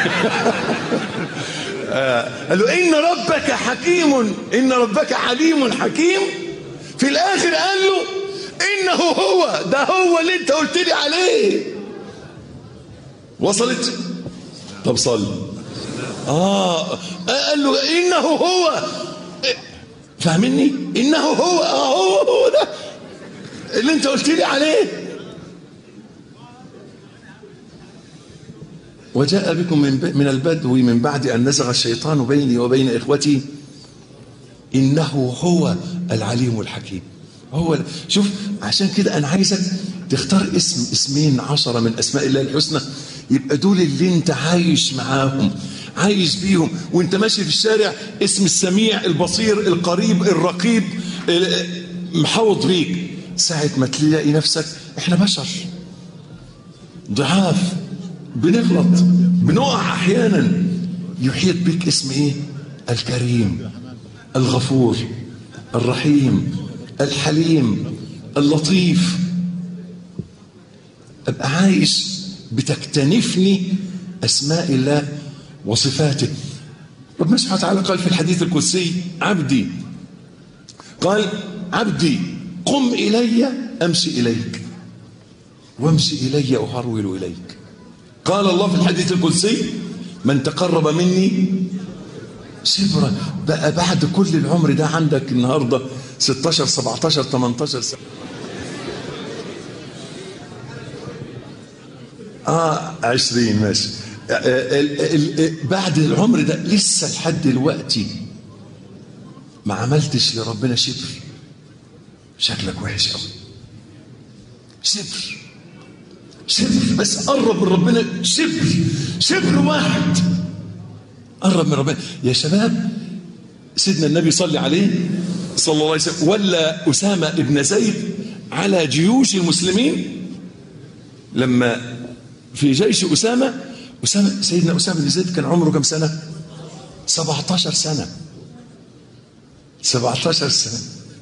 قال له إن ربك حكيم، إن ربك عليم حكيم. في الآخر قال له إنه هو، ده هو اللي أنت قلت لي عليه. وصلت؟ طب صل. قال له إنه هو، فاهمني؟ إنه هو، هو ده اللي أنت قلت لي عليه. وجاء بكم من البدو من بعد أن نزغ الشيطان بيني وبين إخوتي إنه هو العليم الحكيم. شوف، عشان كده أنا عايزك تختار اسمين 10 من أسماء الله الحسنى، يبقى دول اللي انت عايش معاهم، عايش بيهم وانت ماشي في الشارع. اسم السميع البصير القريب الرقيب محوط بيك. ساعة ما تلاقي نفسك، احنا بشر ضعاف، بنغلط، بنقع احيانا، يحيط بك اسم ايه؟ الكريم، الغفور، الرحيم، الحليم، اللطيف. ابقى عايش بتكتنفني اسماء الله وصفاته. ربنا سبحانه وتعالى قال في الحديث القدسي: عبدي، قال عبدي قم الي امشي اليك وامشي الي اهرول اليك. قال الله في الحديث القدسي: من تقرب مني شبرا. بقى بعد كل العمر ده عندك النهارده 16 17 18 سنه، 20 ماشي، بعد العمر ده لسه لحد دلوقتي ما عملتش لربنا شبر، شكلك وحش قوي. شبر بس قرب من ربنا، شبر واحد قرب من ربنا. يا شباب، سيدنا النبي صلى عليه صلى الله عليه وسلم ولا أسامة ابن زيد على جيوش المسلمين. لما في جيش سيدنا أسامة بن زيد كان عمره كم سنة؟ 17 سنة. 17 سنة.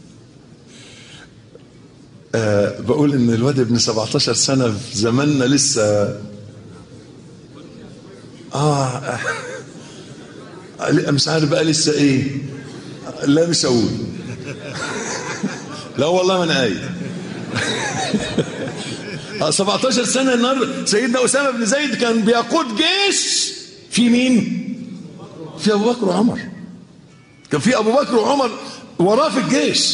بقول ان الواد ابن 17 سنة في زماننا لسه مش عارف بقى لسه ايه. لا مش هقول. لا والله ما انا قايل. 17 سنة النهارده. سيدنا أسامة بن زيد كان بيقود جيش في مين؟ في أبو بكر وعمر. كان في أبو بكر وعمر وراه في الجيش.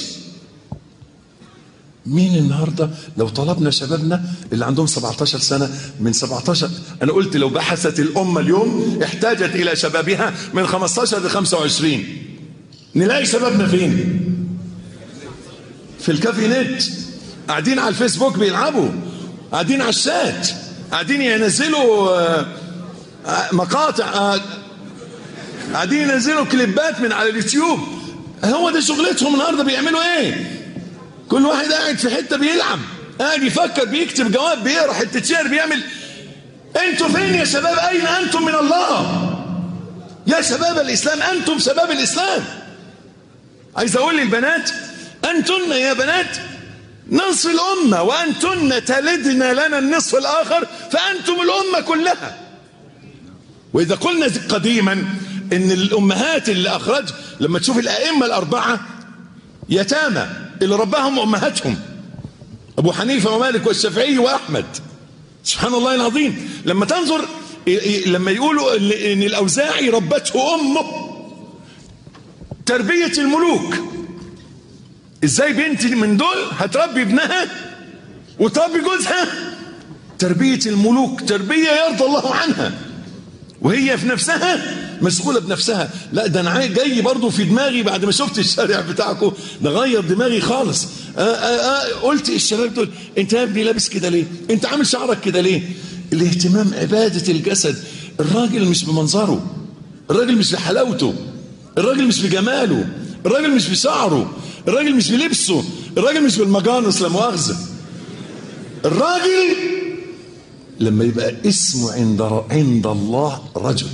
مين النهارده لو طلبنا شبابنا اللي عندهم 17 سنة من 17، أنا قلت لو بحثت الأمة اليوم احتاجت إلى شبابها من 15 ل 25، نلاقي شبابنا فين؟ في الكافي نت، قاعدين على الفيسبوك بيلعبوا، قاعدين على الشات، قاعدين ينزلوا مقاطع، قاعدين ينزلوا كليبات من على اليوتيوب. هو ده شغلتهم النهارده. بيعملوا ايه؟ كل واحد قاعد في حته بيلعب، قاعد يفكر، بيكتب جواب، بيقرا حته شعر، بيعمل. انتوا فين يا شباب؟ اين انتم من الله يا شباب الاسلام؟ انتم شباب الاسلام. عايز اقول للبنات: انتن يا بنات نصف الامه، وانتن تلدن لنا النصف الاخر، فانتم الامه كلها. واذا قلنا قديما ان الامهات اللي اخرج، لما تشوف الائمه الاربعه يتامى اللي رباهم امهاتهم، ابو حنيفه ومالك والشافعي واحمد، سبحان الله العظيم. لما تنظر، لما يقولوا ان الاوزاعي ربته امه، تربيه الملوك. ازاي بنت من دول هتربي ابنها وتربي جوزها؟ تربيه الملوك، تربيه يرضى الله عنها، وهي في نفسها مسؤولة بنفسها. لا ده انا جاي برضو في دماغي بعد ما شفت الشارع بتاعكم، ده غير دماغي خالص. قلت الشباب دول: انت يا ابني لابس كده ليه؟ انت عامل شعرك كده ليه؟ الاهتمام عبادة الجسد. الراجل مش بمنظره، الراجل مش بحلاوته، الراجل مش بجماله، الراجل مش بشعره، الراجل مش بلبسه، الراجل مش بالمجانس، لا مؤاخذة. الراجل لما يبقى اسمه عند الله رجل.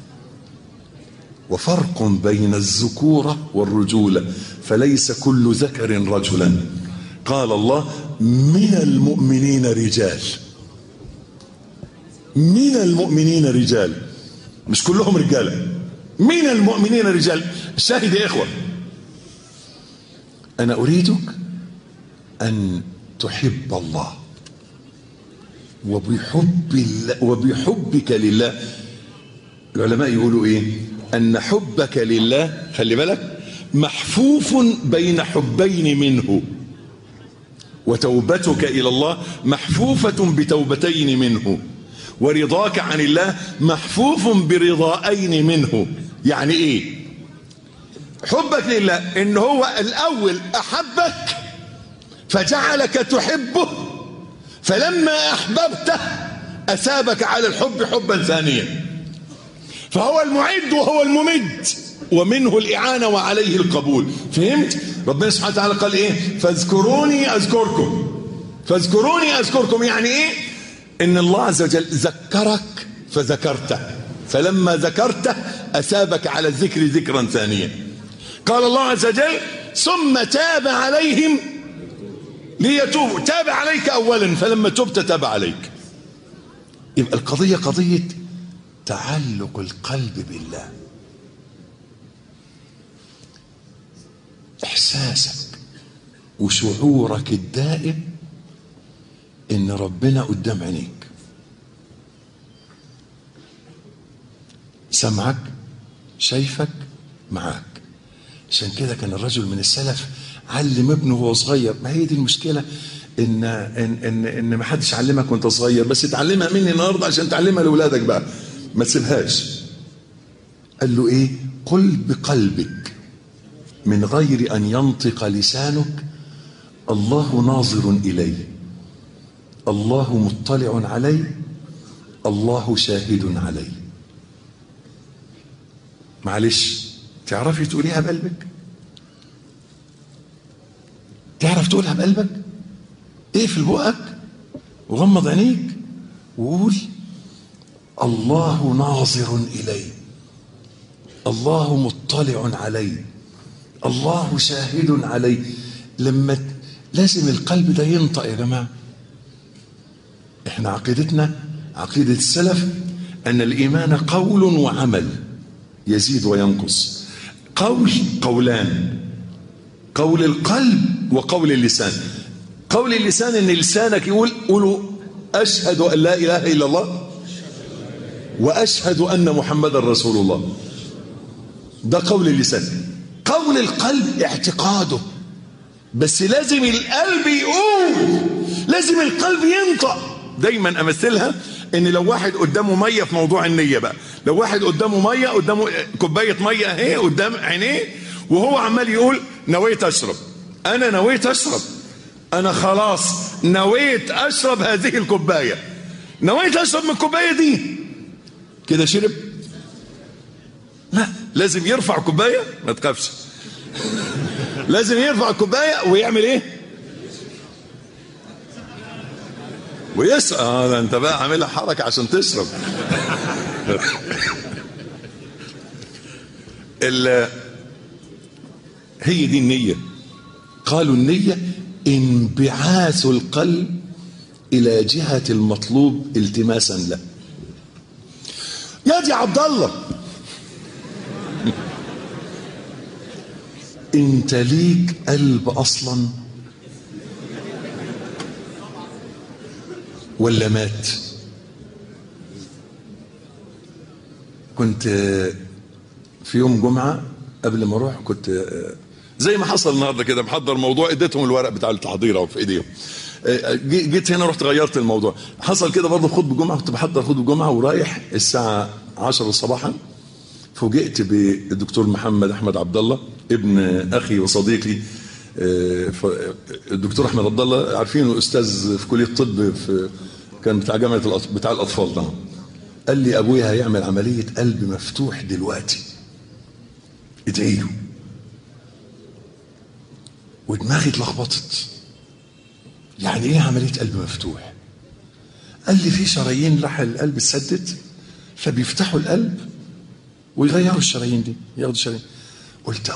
وفرق بين الذكورة والرجولة، فليس كل ذكر رجلا. قال الله: من المؤمنين رجال. من المؤمنين رجال، مش كلهم رجالة، من المؤمنين رجال. الشاهد يا إخوة، أنا أريدك أن تحب الله، وبحبك لله. العلماء يقولوا إيه؟ أن حبك لله، خلي بالك، محفوف بين حبين منه، وتوبتك إلى الله محفوفة بتوبتين منه، ورضاك عن الله محفوف برضائين منه. يعني ايه حبك لله؟ ان هو الاول احبك فجعلك تحبه، فلما احببته اثابك على الحب حبا ثانيا، فهو المعد وهو الممد، ومنه الإعانة وعليه القبول. فهمت؟ ربنا سبحانه وتعالى قال ايه؟ فاذكروني اذكركم. فاذكروني اذكركم يعني ايه؟ ان الله عز وجل ذكرك فذكرته، فلما ذكرته اثابك على الذكر ذكرا ثانيا. قال الله عز وجل ثم تاب عليهم ليتوبوا. تاب عليك اولا، فلما تبت تاب عليك. يبقى القضية قضية تعلق القلب بالله. احساسك وشعورك الدائم ان ربنا قدام عينيك، سمعك شايفك معاك. عشان كده كان الرجل من السلف علم ابنه وهو صغير. ما هي دي المشكلة، ان ما حدش علمك وانت صغير، بس تعلمها مني النهارده عشان تعلمها لاولادك بقى، ما تسيبهاش. قال له ايه؟ قل بقلبك من غير ان ينطق لسانك الله ناظر الي، الله مطلع علي، الله شاهد علي. معلش، تعرفي تقوليها بقلبك؟ تعرف تقولها بقلبك؟ اقفل بقك وغمض عينيك وقول الله ناظر الي، الله مطلع علي، الله شاهد علي. لما لازم القلب ده ينطق يا جماعه. احنا عقيدتنا عقيده السلف ان الايمان قول وعمل، يزيد وينقص. قولان، قول القلب وقول اللسان. قول اللسان ان لسانك يقول قولوا اشهد ان لا اله الا الله واشهد ان محمدا رسول الله، ده قول اللسان. قول القلب اعتقاده، بس لازم القلب يقول، لازم القلب ينطق. دايما امثلها ان لو واحد قدامه ميه، في موضوع النيه بقى، لو واحد قدامه ميه، قدامه كوبايه ميه اهي قدام عينيه، وهو عمال يقول نويت اشرب، انا نويت اشرب، انا خلاص نويت اشرب هذه الكوبايه، نويت اشرب من الكوبايه دي، كده شرب؟ لا، لازم يرفع كوبايه، ما تخافش لازم يرفع الكوبايه ويعمل ايه؟ ويسأل. ده انت بقى عاملها حركه عشان تشرب هي دي النية. قالوا النية انبعاث القلب إلى جهة المطلوب التماسا له. يا دي عبد الله، انت ليك قلب اصلا ولا مات؟ كنت في يوم جمعة قبل ما اروح، كنت زي ما حصل النهارده كده محضر موضوع، اديتهم الورق بتاع التحضير اهو في ايديهم. جيت هنا رحت غيرت الموضوع. حصل كده برضه خطبه جمعه، كنت بحضر خطبه جمعه ورايح الساعه 10 صباحا، فوجئت بالدكتور محمد احمد عبد الله ابن اخي وصديقي الدكتور احمد عبد الله، عارفينه استاذ في كليه الطب، كان بتاع جامعه بتاع الاطفال ده. قال لي ابويا هيعمل عمليه قلب مفتوح دلوقتي، ادعي له. ودماغي اتلخبطت، يعني ايه عمليه قلب مفتوح؟ قال لي في شرايين راح القلب اتسدت، فبيفتحوا القلب ويغيروا الشرايين دي، ياخدوا شرايين. قلت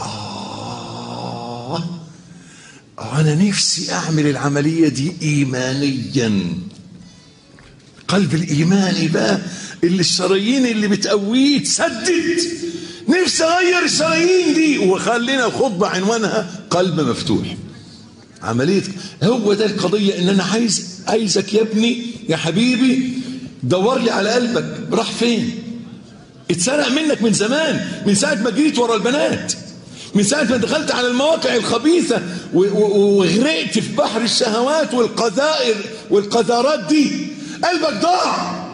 انا نفسي اعمل العمليه دي ايمانيا، قلب الايماني بقى اللي الشرايين اللي بتقويه اتسدت، نفسي اغير الشرايين دي. وخلينا خطبه عنوانها قلب مفتوح. عمليه، هو ده القضيه، ان انا عايزك يا ابني يا حبيبي دور لي على قلبك، راح فين؟ اتسرق منك من زمان، من ساعه ما جريت ورا البنات، من ساعه ما دخلت على المواقع الخبيثه وغرقت في بحر الشهوات والقذائر والقذارات دي، قلبك ضاع.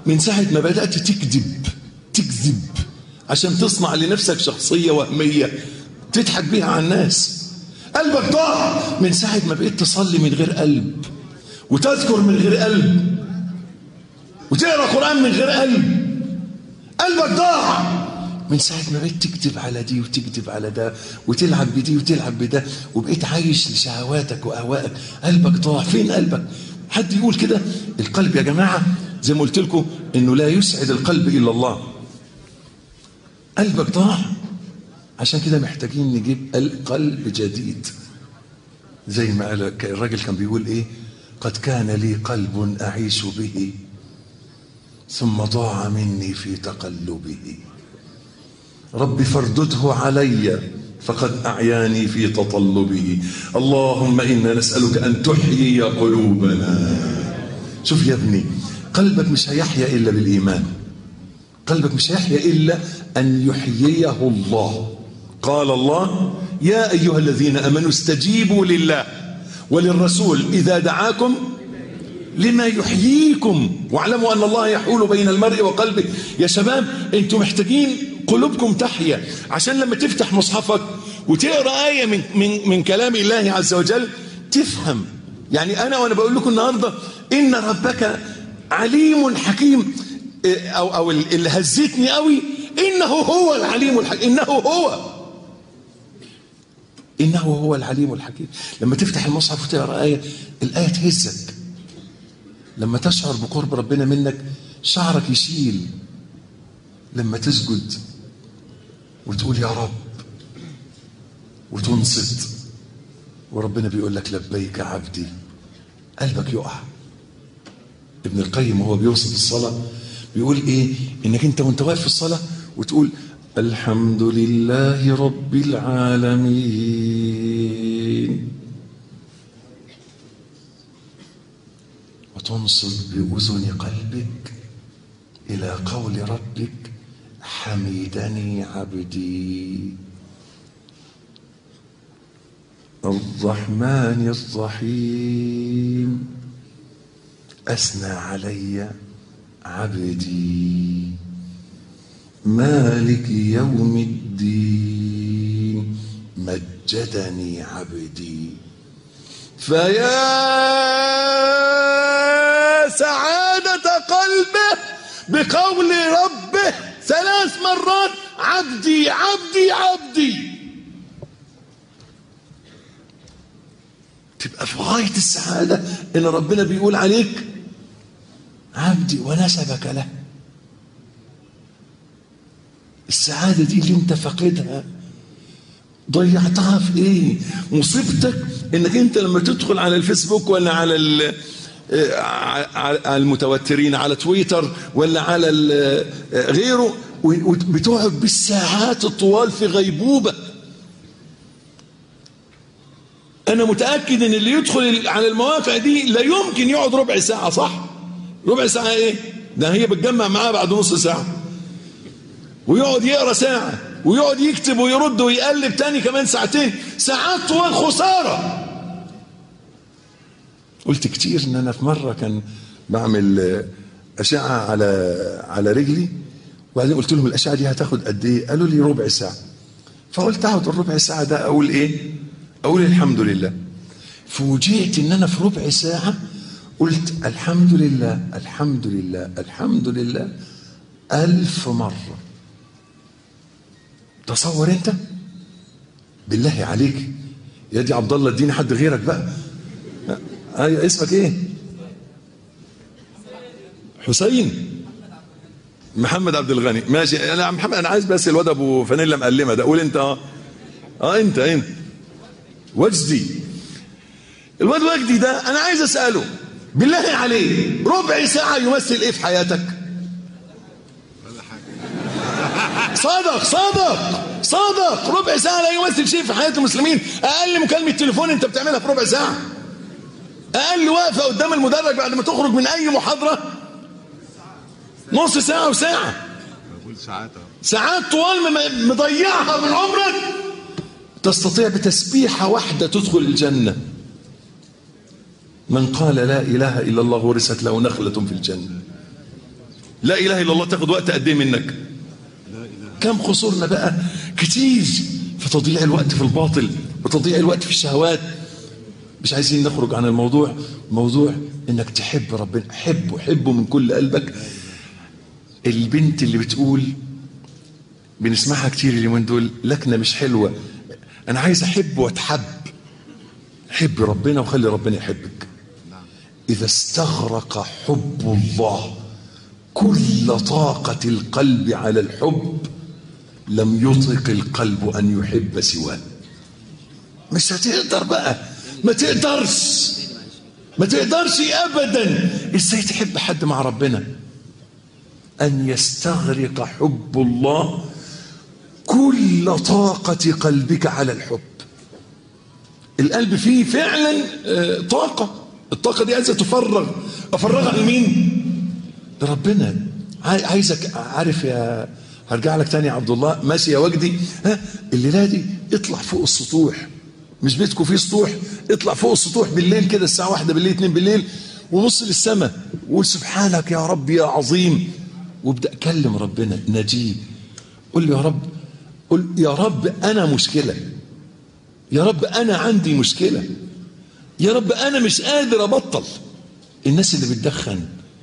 من ساعة ما بدأت تكذب عشان تصنع لنفسك شخصية وهمية تضحك بيها على الناس. قلبك ضاع من ساعة ما بقيت تصلي من غير قلب وتذكر من غير قلب وتقرأ قرآن من غير قلب. قلبك ضاع من ساعة ما بقيت تكذب على دي وتكذب على ده وتلعب بدي وتلعب بده وبقيت عايش لشهواتك وأهوائك. قلبك ضاع. فين قلبك؟ حد يقول كده؟ القلب يا جماعة زي ما قلت لكم إنه لا يسعد القلب إلا الله. قلبك ضاع، عشان كده محتاجين نجيب قلب جديد. زي ما قال الراجل كان بيقول إيه؟ قد كان لي قلب أعيش به ثم ضاع مني في تقلبه، رب فاردده علي فقد أعياني في تطلبه. اللهم إنا نسألك أن تحيي قلوبنا. شوف يا ابني، قلبك مش هيحيا إلا بالإيمان. قلبك مش هيحيا إلا أن يحييه الله. قال الله: يا أيها الذين آمنوا استجيبوا لله وللرسول إذا دعاكم لما يحييكم واعلموا أن الله يحول بين المرء وقلبه. يا شباب انتم محتاجين قلوبكم تحيا عشان لما تفتح مصحفك وتقرأ آية من كلام الله عز وجل تفهم. يعني أنا وأنا بقول لكم النهاردة إن ربك عليم حكيم، أو اللي هزتني قوي إنه هو العليم الحكيم. إنه هو العليم الحكيم. لما تفتح المصحف وتقرأ آية، الآية تهزك. لما تشعر بقرب ربنا منك شعرك يشيل. لما تسجد وتقول يا رب وتنصت وربنا بيقول لك لبيك عبدي، قلبك يقع. ابن القيم وهو بيوصف الصلاة بيقول ايه؟ انك انت وانت واقف في الصلاة وتقول الحمد لله رب العالمين، وتنصت بأذن قلبك إلى قول ربك حمدني عبدي الرحمن الرحيم أثنى علي عبدي مالك يوم الدين مجدني عبدي. فيا سعادة قلبه بقول ربه 3 مرات عبدي عبدي عبدي. تبقى في غاية السعادة إن ربنا بيقول عليك عبدي ونسبك له. السعادة دي اللي انت فاقدها ضيعتها في ايه؟ مصيبتك انك انت لما تدخل على الفيسبوك ولا على المتوترين على تويتر ولا على غيره وبتقعد بالساعات الطوال في غيبوبة. انا متأكد ان اللي يدخل على المواقع دي لا يمكن يقعد ربع ساعة. صح؟ ربع ساعة ايه؟ ده هي بتجمع معاه بعد نص ساعة ويقعد يقرأ ساعة ويقعد يكتب ويرد ويقلب تاني كمان ساعتين. ساعات طوال خسارة. قلت كتير ان انا في مرة كان بعمل اشعة على رجلي وبعدين قلت لهم الاشعة دي هتاخد قد ايه؟ قالوا لي ربع ساعة. فقلت اقعد الربع ساعة ده اقول ايه؟ اقول الحمد لله. فوجئت ان انا في ربع ساعة قلت الحمد لله الحمد لله الحمد لله 1000 مرة. تصور انت بالله عليك يا دي عبد الله اديني حد غيرك بقى. ايوه اسمك ايه؟ حسين محمد عبد الغني. ماشي انا محمد، انا عايز بس الواد ابو فانيلا مقلمه ده. قول انت. انت وجدي. الواد وجدي ده انا عايز اساله بالله عليه ربع ساعه يمثل ايه في حياتك؟ صادق ربع ساعة لا يمثل شيء في حياة المسلمين. أقل مكالمة تليفون أنت بتعملها في ربع ساعة. أقل وقفة قدام المدرج بعد ما تخرج من أي محاضرة نص ساعة وساعة. ساعات طوال مضيعها من عمرك. تستطيع بتسبيحة واحدة تدخل الجنة. من قال لا إله إلا الله ورثت له نخلة في الجنة. لا اله الا الله تاخد وقت قد ايه منك؟ كم قصورنا بقى كتير في تضييع الوقت في الباطل وتضييع الوقت في الشهوات. مش عايزين نخرج عن الموضوع، موضوع انك تحب ربنا. حبه من كل قلبك. البنت اللي بتقول، بنسمعها كتير اليومين دول، لكنة مش حلوة، انا عايز احب واتحب. حب ربنا وخلي ربنا يحبك. اذا استغرق حب الله كل طاقة القلب على الحب لم يطق القلب ان يحب سواه. مش هتقدر بقى، ما تقدرش ابدا. ازاي تحب حد مع ربنا؟ ان يستغرق حب الله كل طاقة قلبك على الحب. القلب فيه فعلا طاقة، الطاقة دي عايزة افرغها لمين؟ لربنا. عايزك، عارف يا، هرجع لك تاني يا عبد الله، ماشي يا وجدي، الليلة دي اطلع فوق السطوح. مش بيتكم فيه سطوح؟ اطلع فوق السطوح بالليل كده الساعة 1 بالليل 2 بالليل ونص للسماء، وقول سبحانك يا رب يا عظيم، وابدأ كلم ربنا، نجيه، قل له يا رب، قل يا رب أنا مشكلة، يا رب أنا عندي مشكلة، يا رب أنا مش قادر أبطل. الناس اللي بتدخن،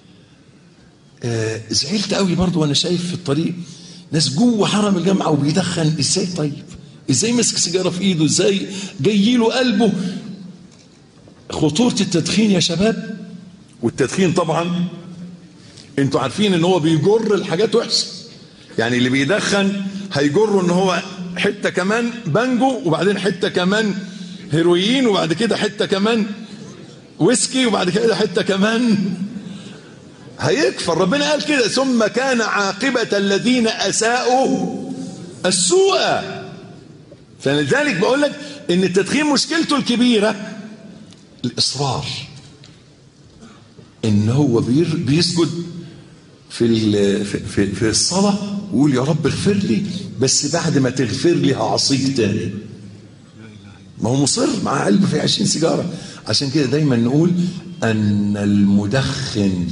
زعلت قوي برضو وأنا شايف في الطريق ناس جوه حرم الجامعة وبيدخن. إزاي طيب؟ إزاي مسك سيجارة في إيده؟ إزاي جايله قلبه؟ خطورة التدخين يا شباب. والتدخين طبعا انتوا عارفين ان هو بيجر الحاجات وحشة. يعني اللي بيدخن هيجره ان هو حتة كمان بانجو، وبعدين حتة كمان هيروين، وبعد كده حتة كمان ويسكي، وبعد كده حتة كمان هيكفر. ربنا قال كده: ثم كان عاقبة الذين أساءوا السوء. فلذلك بقول لك ان التدخين مشكلته الكبيرة الإصرار، ان هو بيسجد في الصلاة ويقول يا رب اغفر لي، بس بعد ما تغفر لي هعصيك تاني. ما هو مصر مع قلبه في 20 سيجارة. عشان كده دايما نقول ان المدخن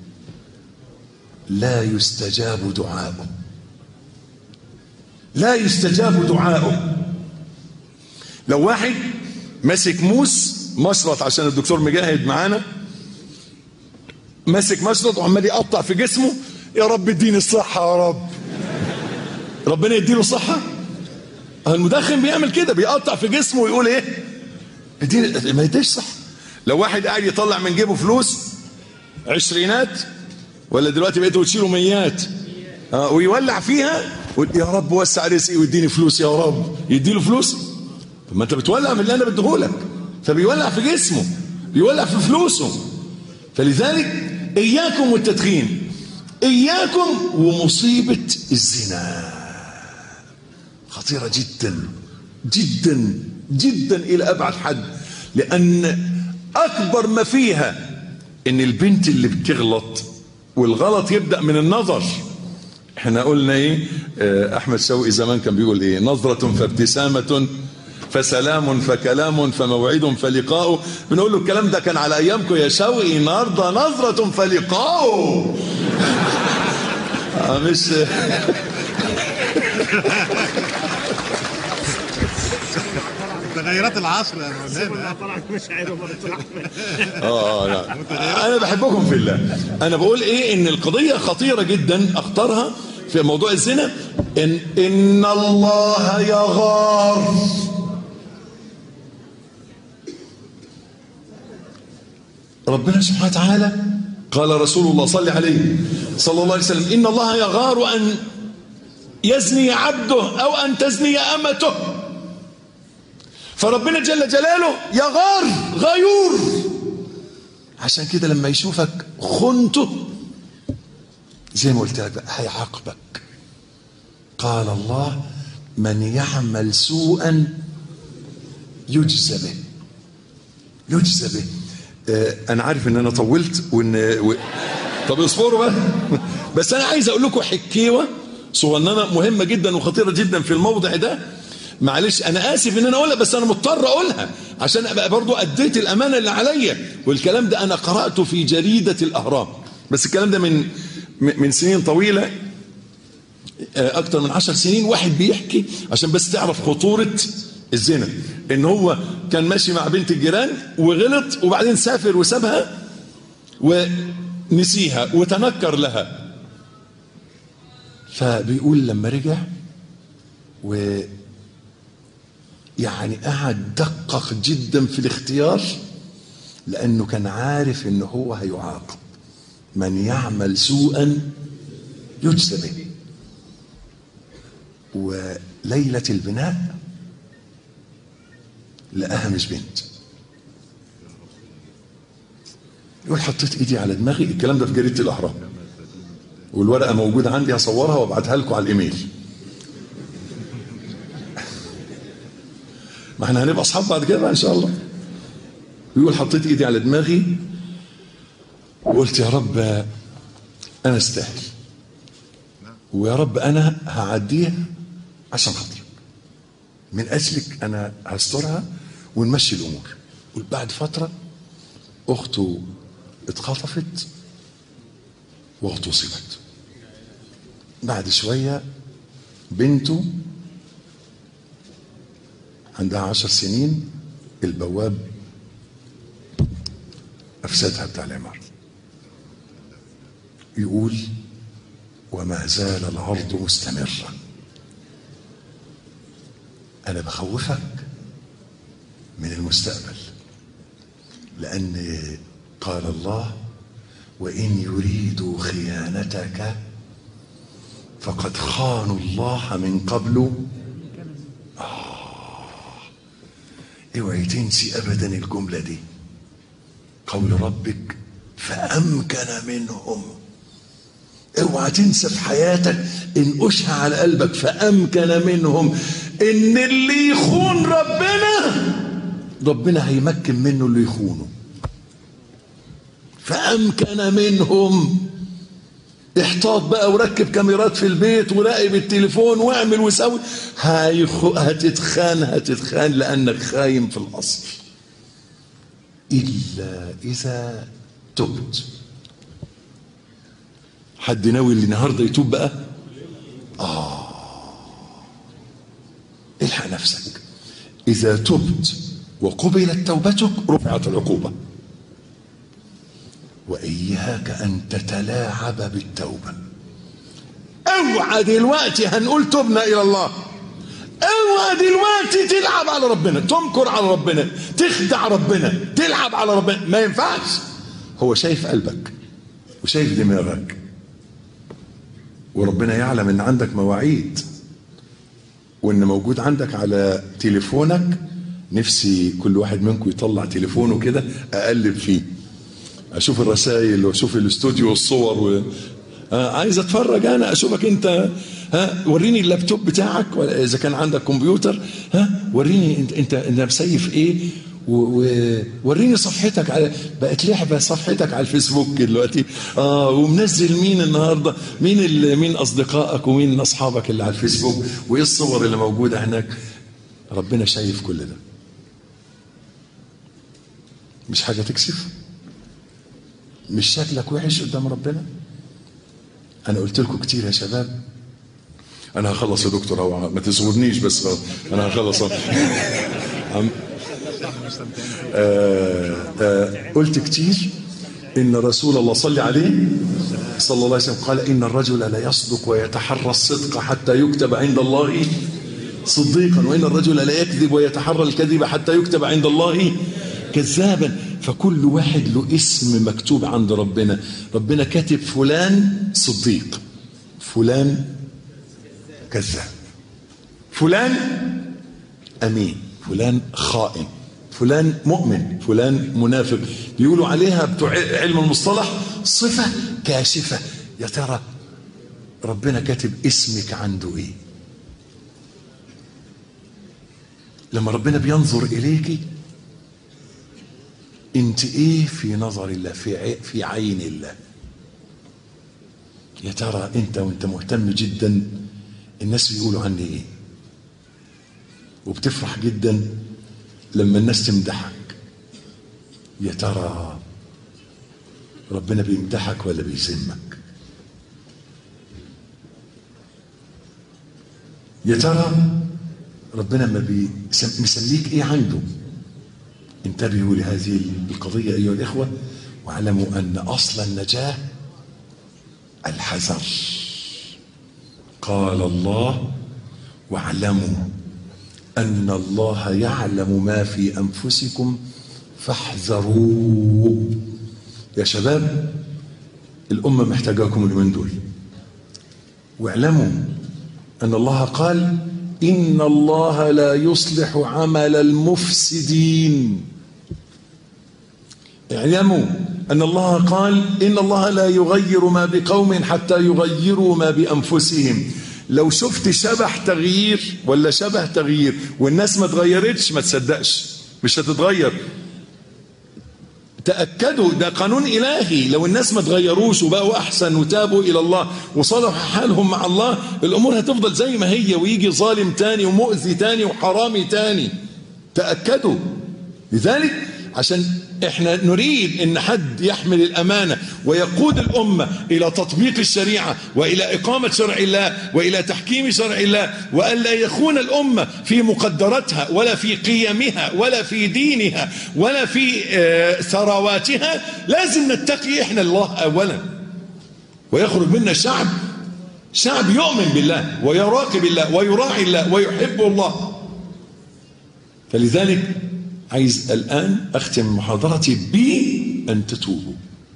لا يستجاب دعاؤه، لا يستجاب دعاؤه. لو واحد ماسك مشرط، عشان الدكتور مجاهد معانا، ماسك مشرط وعمال يقطع في جسمه، يا رب اديني الصحة يا رب، ربنا يديله الصحة. المدخن بيعمل كده، بيقطع في جسمه ويقول ايه؟ اديني، ما يديش صح. لو واحد قاعد يطلع من جيبه فلوس عشرينات، ولا دلوقتي بقيتوا تشيلوا ميات، ويولع فيها يا رب وسع رزقي ويديني فلوس يا رب، يديله فلوس. طب ما انت بتولع من اللي انا بديهولك، فبيولع في جسمه، بيولع في فلوسه. فلذلك اياكم والتدخين، اياكم ومصيبة الزنا، خطيرة جدا جدا جدا الى ابعد حد. لان اكبر ما فيها ان البنت اللي بتغلط، والغلط يبدأ من النظر. احنا قلنا ايه؟ احمد شوقي زمان كان بيقول ايه؟ نظرة فابتسامة فسلام فكلام فموعد فلقاء. بنقول له الكلام ده كان على ايامكم يا شوقي، النهارده نظرة فلقاء. مش تغيرات العصر يا مولانا. لا انا بحبكم في الله. انا بقول ايه؟ ان القضية خطيرة جدا اختارها في موضوع الزنا. ان الله يغار. ربنا سبحانه وتعالى قال رسول الله صلى الله عليه وسلم: إن الله يغار أن يزني عبده أو أن تزني أمته. فربنا جل جلاله يغار، غيور. عشان كده لما يشوفك خنته زي ما قلت لك بقى هيعاقبك. قال الله: من يعمل سوءا يجزى به، يجزى به. انا عارف ان انا طولت طب اصبروا بقى. بس انا عايز اقول لكم حكيوه صغننه مهمه جدا وخطيره جدا في الموضع ده. معلش انا اسف ان انا اقولها، بس انا مضطر اقولها عشان ابقى برضو اديت الامانه اللي عليا. والكلام ده انا قراته في جريده الاهرام، بس الكلام ده من من سنين طويلة، أكتر من 10 سنين، واحد بيحكي عشان بس تعرف خطورة الزنا، إن هو كان ماشي مع بنت الجيران وغلط، وبعدين سافر وسابها ونسيها وتنكر لها. فبيقول لما رجع يعني قعد دقق جدا في الاختيار، لأنه كان عارف إنه هو هيعاقب. من يعمل سوءا يجزى به. وليلة البناء لقاها مش بنت. يقول حطيت ايدي على دماغي، الكلام ده في جريدة الأهرام، والورقة موجودة عندي، هصورها وابعتها لكم على الإيميل. ما احنا هنبقى أصحاب بعد كده بقى إن شاء الله. يقول حطيت ايدي على دماغي وقلت يا رب أنا استاهل، ويا رب أنا هعديها عشان خاطرك، من أجلك أنا هسترها ونمشي الأمور. وبعد فترة أخته اتخطفت واغتصبت. بعد شوية بنته عندها 10 سنين، البواب أفسدها بتاع العمارة. يقول وما زال العرض مستمرا. أنا بخوفك من المستقبل، لأن قال الله وإن يريدوا خيانتك فقد خانوا الله من قبل. اوعي تنسي أبدا الجملة دي، قول ربك فأمكن منهم. اوعى تنسى في حياتك ان أشهى على قلبك فأمكن منهم، ان اللي يخون ربنا هيمكن منه اللي يخونه. فأمكن منهم. احتاط بقى وركب كاميرات في البيت وراقب التليفون واعمل وسوي، هتتخان لأنك خاين في الأصل. إلا إذا تبت. حد ناوي اللي النهارده يتوب بقى؟ الحق نفسك. إذا تبت وقبلت توبتك رفعت العقوبة. وإياك أن تتلاعب بالتوبة. اوعى دلوقتي هنقول تبنا إلى الله، اوعى دلوقتي تلعب على ربنا، تمكر على ربنا، تخدع ربنا، تلعب على ربنا. ما ينفعش. هو شايف قلبك وشايف دماغك، وربنا يعلم ان عندك مواعيد، وان موجود عندك على تليفونك. نفسي كل واحد منكم يطلع تليفونه كده اقلب فيه، اشوف الرسائل واشوف الاستوديو والصور عايز اتفرج انا، اشوفك انت. وريني اللابتوب بتاعك، اذا كان عندك كمبيوتر وريني انت مسيف ايه، ووريني صفحتك على، بقت لعبه صفحتك على الفيسبوك دلوقتي. ومنزل مين النهارده، مين اصدقائك ومين اصحابك اللي على الفيسبوك، وايه الصور اللي موجوده هناك. ربنا شايف كل ده. مش حاجه تكسف؟ مش شكلك وحش قدام ربنا؟ انا قلت لكم كتير يا شباب. انا هخلص يا دكتور، هو ما تزورنيش بس انا هخلص. قلت كتير ان رسول الله صلى عليه صلى الله عليه وسلم قال ان الرجل لا يصدق ويتحرى الصدق حتى يكتب عند الله صديقا، وان الرجل لا يكذب ويتحرى الكذب حتى يكتب عند الله كذابا. فكل واحد له اسم مكتوب عند ربنا. ربنا كاتب فلان صديق، فلان كذاب، فلان امين، فلان خائن، فلان مؤمن، فلان منافق. بيقولوا عليها بتوع علم المصطلح صفة كاشفة. يا ترى ربنا كاتب اسمك عنده ايه؟ لما ربنا بينظر اليكي انت ايه في نظر الله، في عين الله؟ يا ترى انت وانت مهتم جدا الناس بيقولوا عني ايه، وبتفرح جدا لما الناس تمدحك؟ يا ترى ربنا بيمدحك ولا بيذمك؟ يا ترى ربنا ما مسميك ايه عنده؟ انتبهوا لهذه القضية أيها الإخوة، واعلموا أن أصل النجاة الحذر. قال الله: واعلموا أن الله يعلم ما في أنفسكم فاحذروه. يا شباب، الأمة محتاجاكم اليومين دول. واعلموا أن الله قال: إن الله لا يصلح عمل المفسدين. اعلموا أن الله قال: إن الله لا يغير ما بقوم حتى يغيروا ما بأنفسهم. لو شفت شبح تغيير ولا شبه تغيير والناس ما تغيرتش، ما تصدقش، مش هتتغير. تأكدوا ده قانون إلهي. لو الناس ما تغيروش وبقوا أحسن وتابوا إلى الله وصلحوا حالهم مع الله، الأمور هتفضل زي ما هي، ويجي ظالم تاني ومؤذي تاني وحرامي تاني. تأكدوا. لذلك عشان احنا نريد ان حد يحمل الامانه ويقود الامه الى تطبيق الشريعه والى اقامه شرع الله والى تحكيم شرع الله، والا يخون الامه في مقدراتها ولا في قيمها ولا في دينها ولا في ثرواتها. لازم نتقي احنا الله اولا، ويخرج منا شعب يؤمن بالله ويراقب الله ويراعي الله ويحب الله. فلذلك عايز الآن أختم محاضرتي بأن تتوبوا،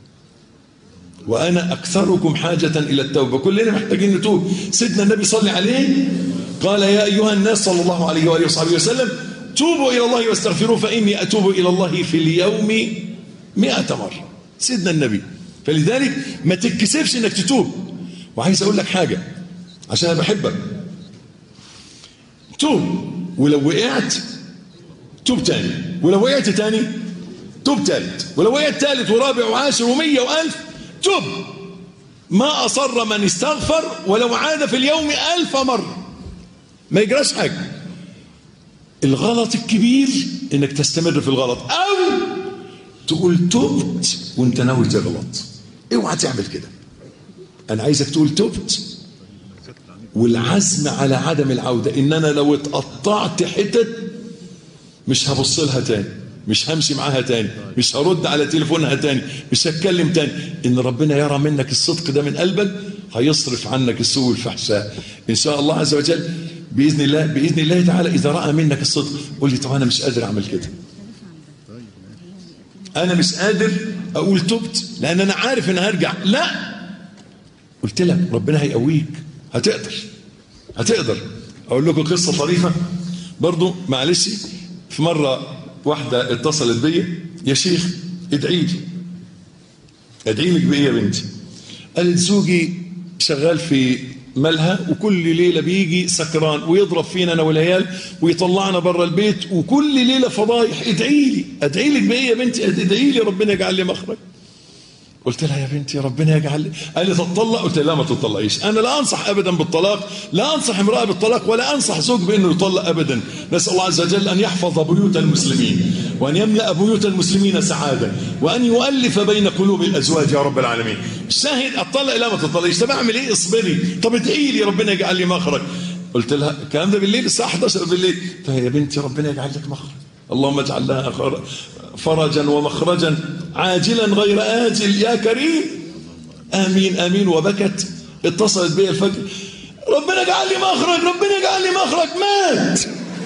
وأنا أكثركم حاجة إلى التوبة. كلنا محتاجين نتوب. سيدنا النبي صلى عليه قال: يا أيها الناس صلى الله عليه وآله وصحبه وسلم توبوا إلى الله واستغفروه فإني أتوب إلى الله في اليوم 100 مرة. سيدنا النبي. فلذلك ما تتكسفش إنك تتوب. وعايز أقول لك حاجة عشان أنا بحبك. توب، ولو وقعت توب تاني، ولو وقعت تاني توب تالت، ولو وقعت تالت ورابع وعاشر ومية وألف توب. ما أصر من استغفر ولو عاد في اليوم 1000 مرة، ما يجراش حاجة. الغلط الكبير انك تستمر في الغلط، او تقول تبت وانت ناوي تغلط. اوعى تعمل كده. انا عايزك تقول تبت والعزم على عدم العودة، ان انا لو اتقطعت حتت مش هبص لها تاني، مش همشي معاها تاني، مش هرد على تليفونها تاني، مش هتكلم تاني. ان ربنا يرى منك الصدق ده من قلبك، هيصرف عنك السوء والفحشاء ان شاء الله عز وجل. باذن الله تعالى. اذا راى منك الصدق قول لي: طب انا مش قادر اعمل كده، انا مش قادر اقول تبت لان انا عارف ان هرجع. لا، قلت لك ربنا هيقويك، هتقدر. اقول لكم قصه طريفه برضو، معلش. في مره واحده اتصلت بيا: يا شيخ ادعي لك بايه يا بنتي؟ قالت: زوجي شغال في ملهى وكل ليله بيجي سكران ويضرب فينا انا والعيال ويطلعنا بره البيت وكل ليله فضايح. ادعي لك بايه يا بنتي؟ ادعي لي ربنا يجعل لي مخرج. قلت لها: يا بنتي ربنا يجعل لي. قال لي: تطلق؟ قلت لها: لا ما تطلقيش. انا لا انصح ابدا بالطلاق، لا انصح امراه بالطلاق، ولا انصح زوج بانه يطلق ابدا. نسال الله عز وجل ان يحفظ بيوت المسلمين، وان يملا بيوت المسلمين سعاده، وان يؤلف بين قلوب الازواج يا رب العالمين. الشاهد: اطلق؟ لا ما تطلقيش. طب اعمل ايه؟ اصبري. طب ادعي لي ربنا يجعل لي مخرج. قلت لها الكلام ده بالليل الساعه 11 بالليل. فيا بنتي ربنا يجعل لك مخرج، اللهم اجعل لها فرجا ومخرجا عاجلا غير آجل يا كريم، آمين آمين. وبكت. اتصلت بي الفجر: ربنا اجعل لي مخرج، ربنا اجعل لي مخرج. مات.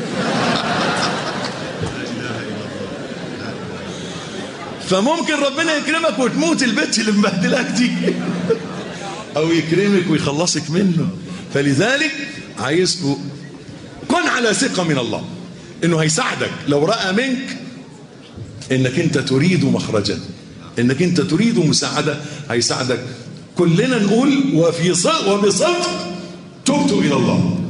فممكن ربنا يكرمك وتموت البت اللي مبهدلاك دي، او يكرمك ويخلصك منه. فلذلك عايزكم كن على ثقة من الله انه هيساعدك. لو رأى منك انك انت تريد مخرجا، انك انت تريد مساعدة، هيساعدك. كلنا نقول وبصدق: تبت الى الله.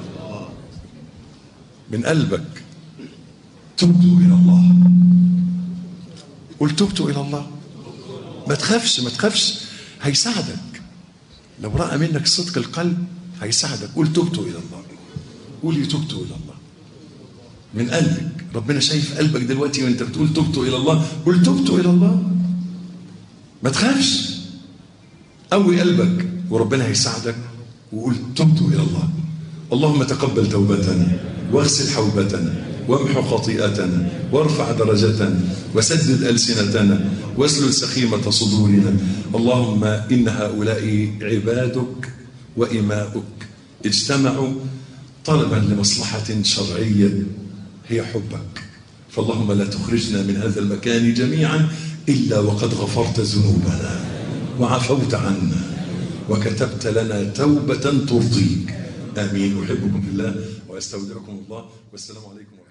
من قلبك تبت الى الله. قل: تبت الى الله. ما تخافش، هيساعدك. لو رأى منك صدق القلب هيساعدك. قل: تبت الى الله. قولي: تبت الى الله من قلبك. ربنا شايف قلبك دلوقتي وانت بتقول تبت الى الله. قل: تبت الى الله. ما تخافش، قوي قلبك وربنا هيساعدك. وقول: تبت الى الله. اللهم تقبل توبتنا واغسل حوبتنا وامحو خطيئتنا وارفع درجتنا وسدد ألسنتنا واسلل سخيمة صدورنا. اللهم إن هؤلاء عبادك وإماؤك اجتمعوا طلبا لمصلحة شرعية هي حبك، فاللهم لا تخرجنا من هذا المكان جميعا إلا وقد غفرت ذنوبنا وعفوت عنا وكتبت لنا توبة ترضيك. آمين. أحبكم في الله وأستودعكم الله، والسلام عليكم.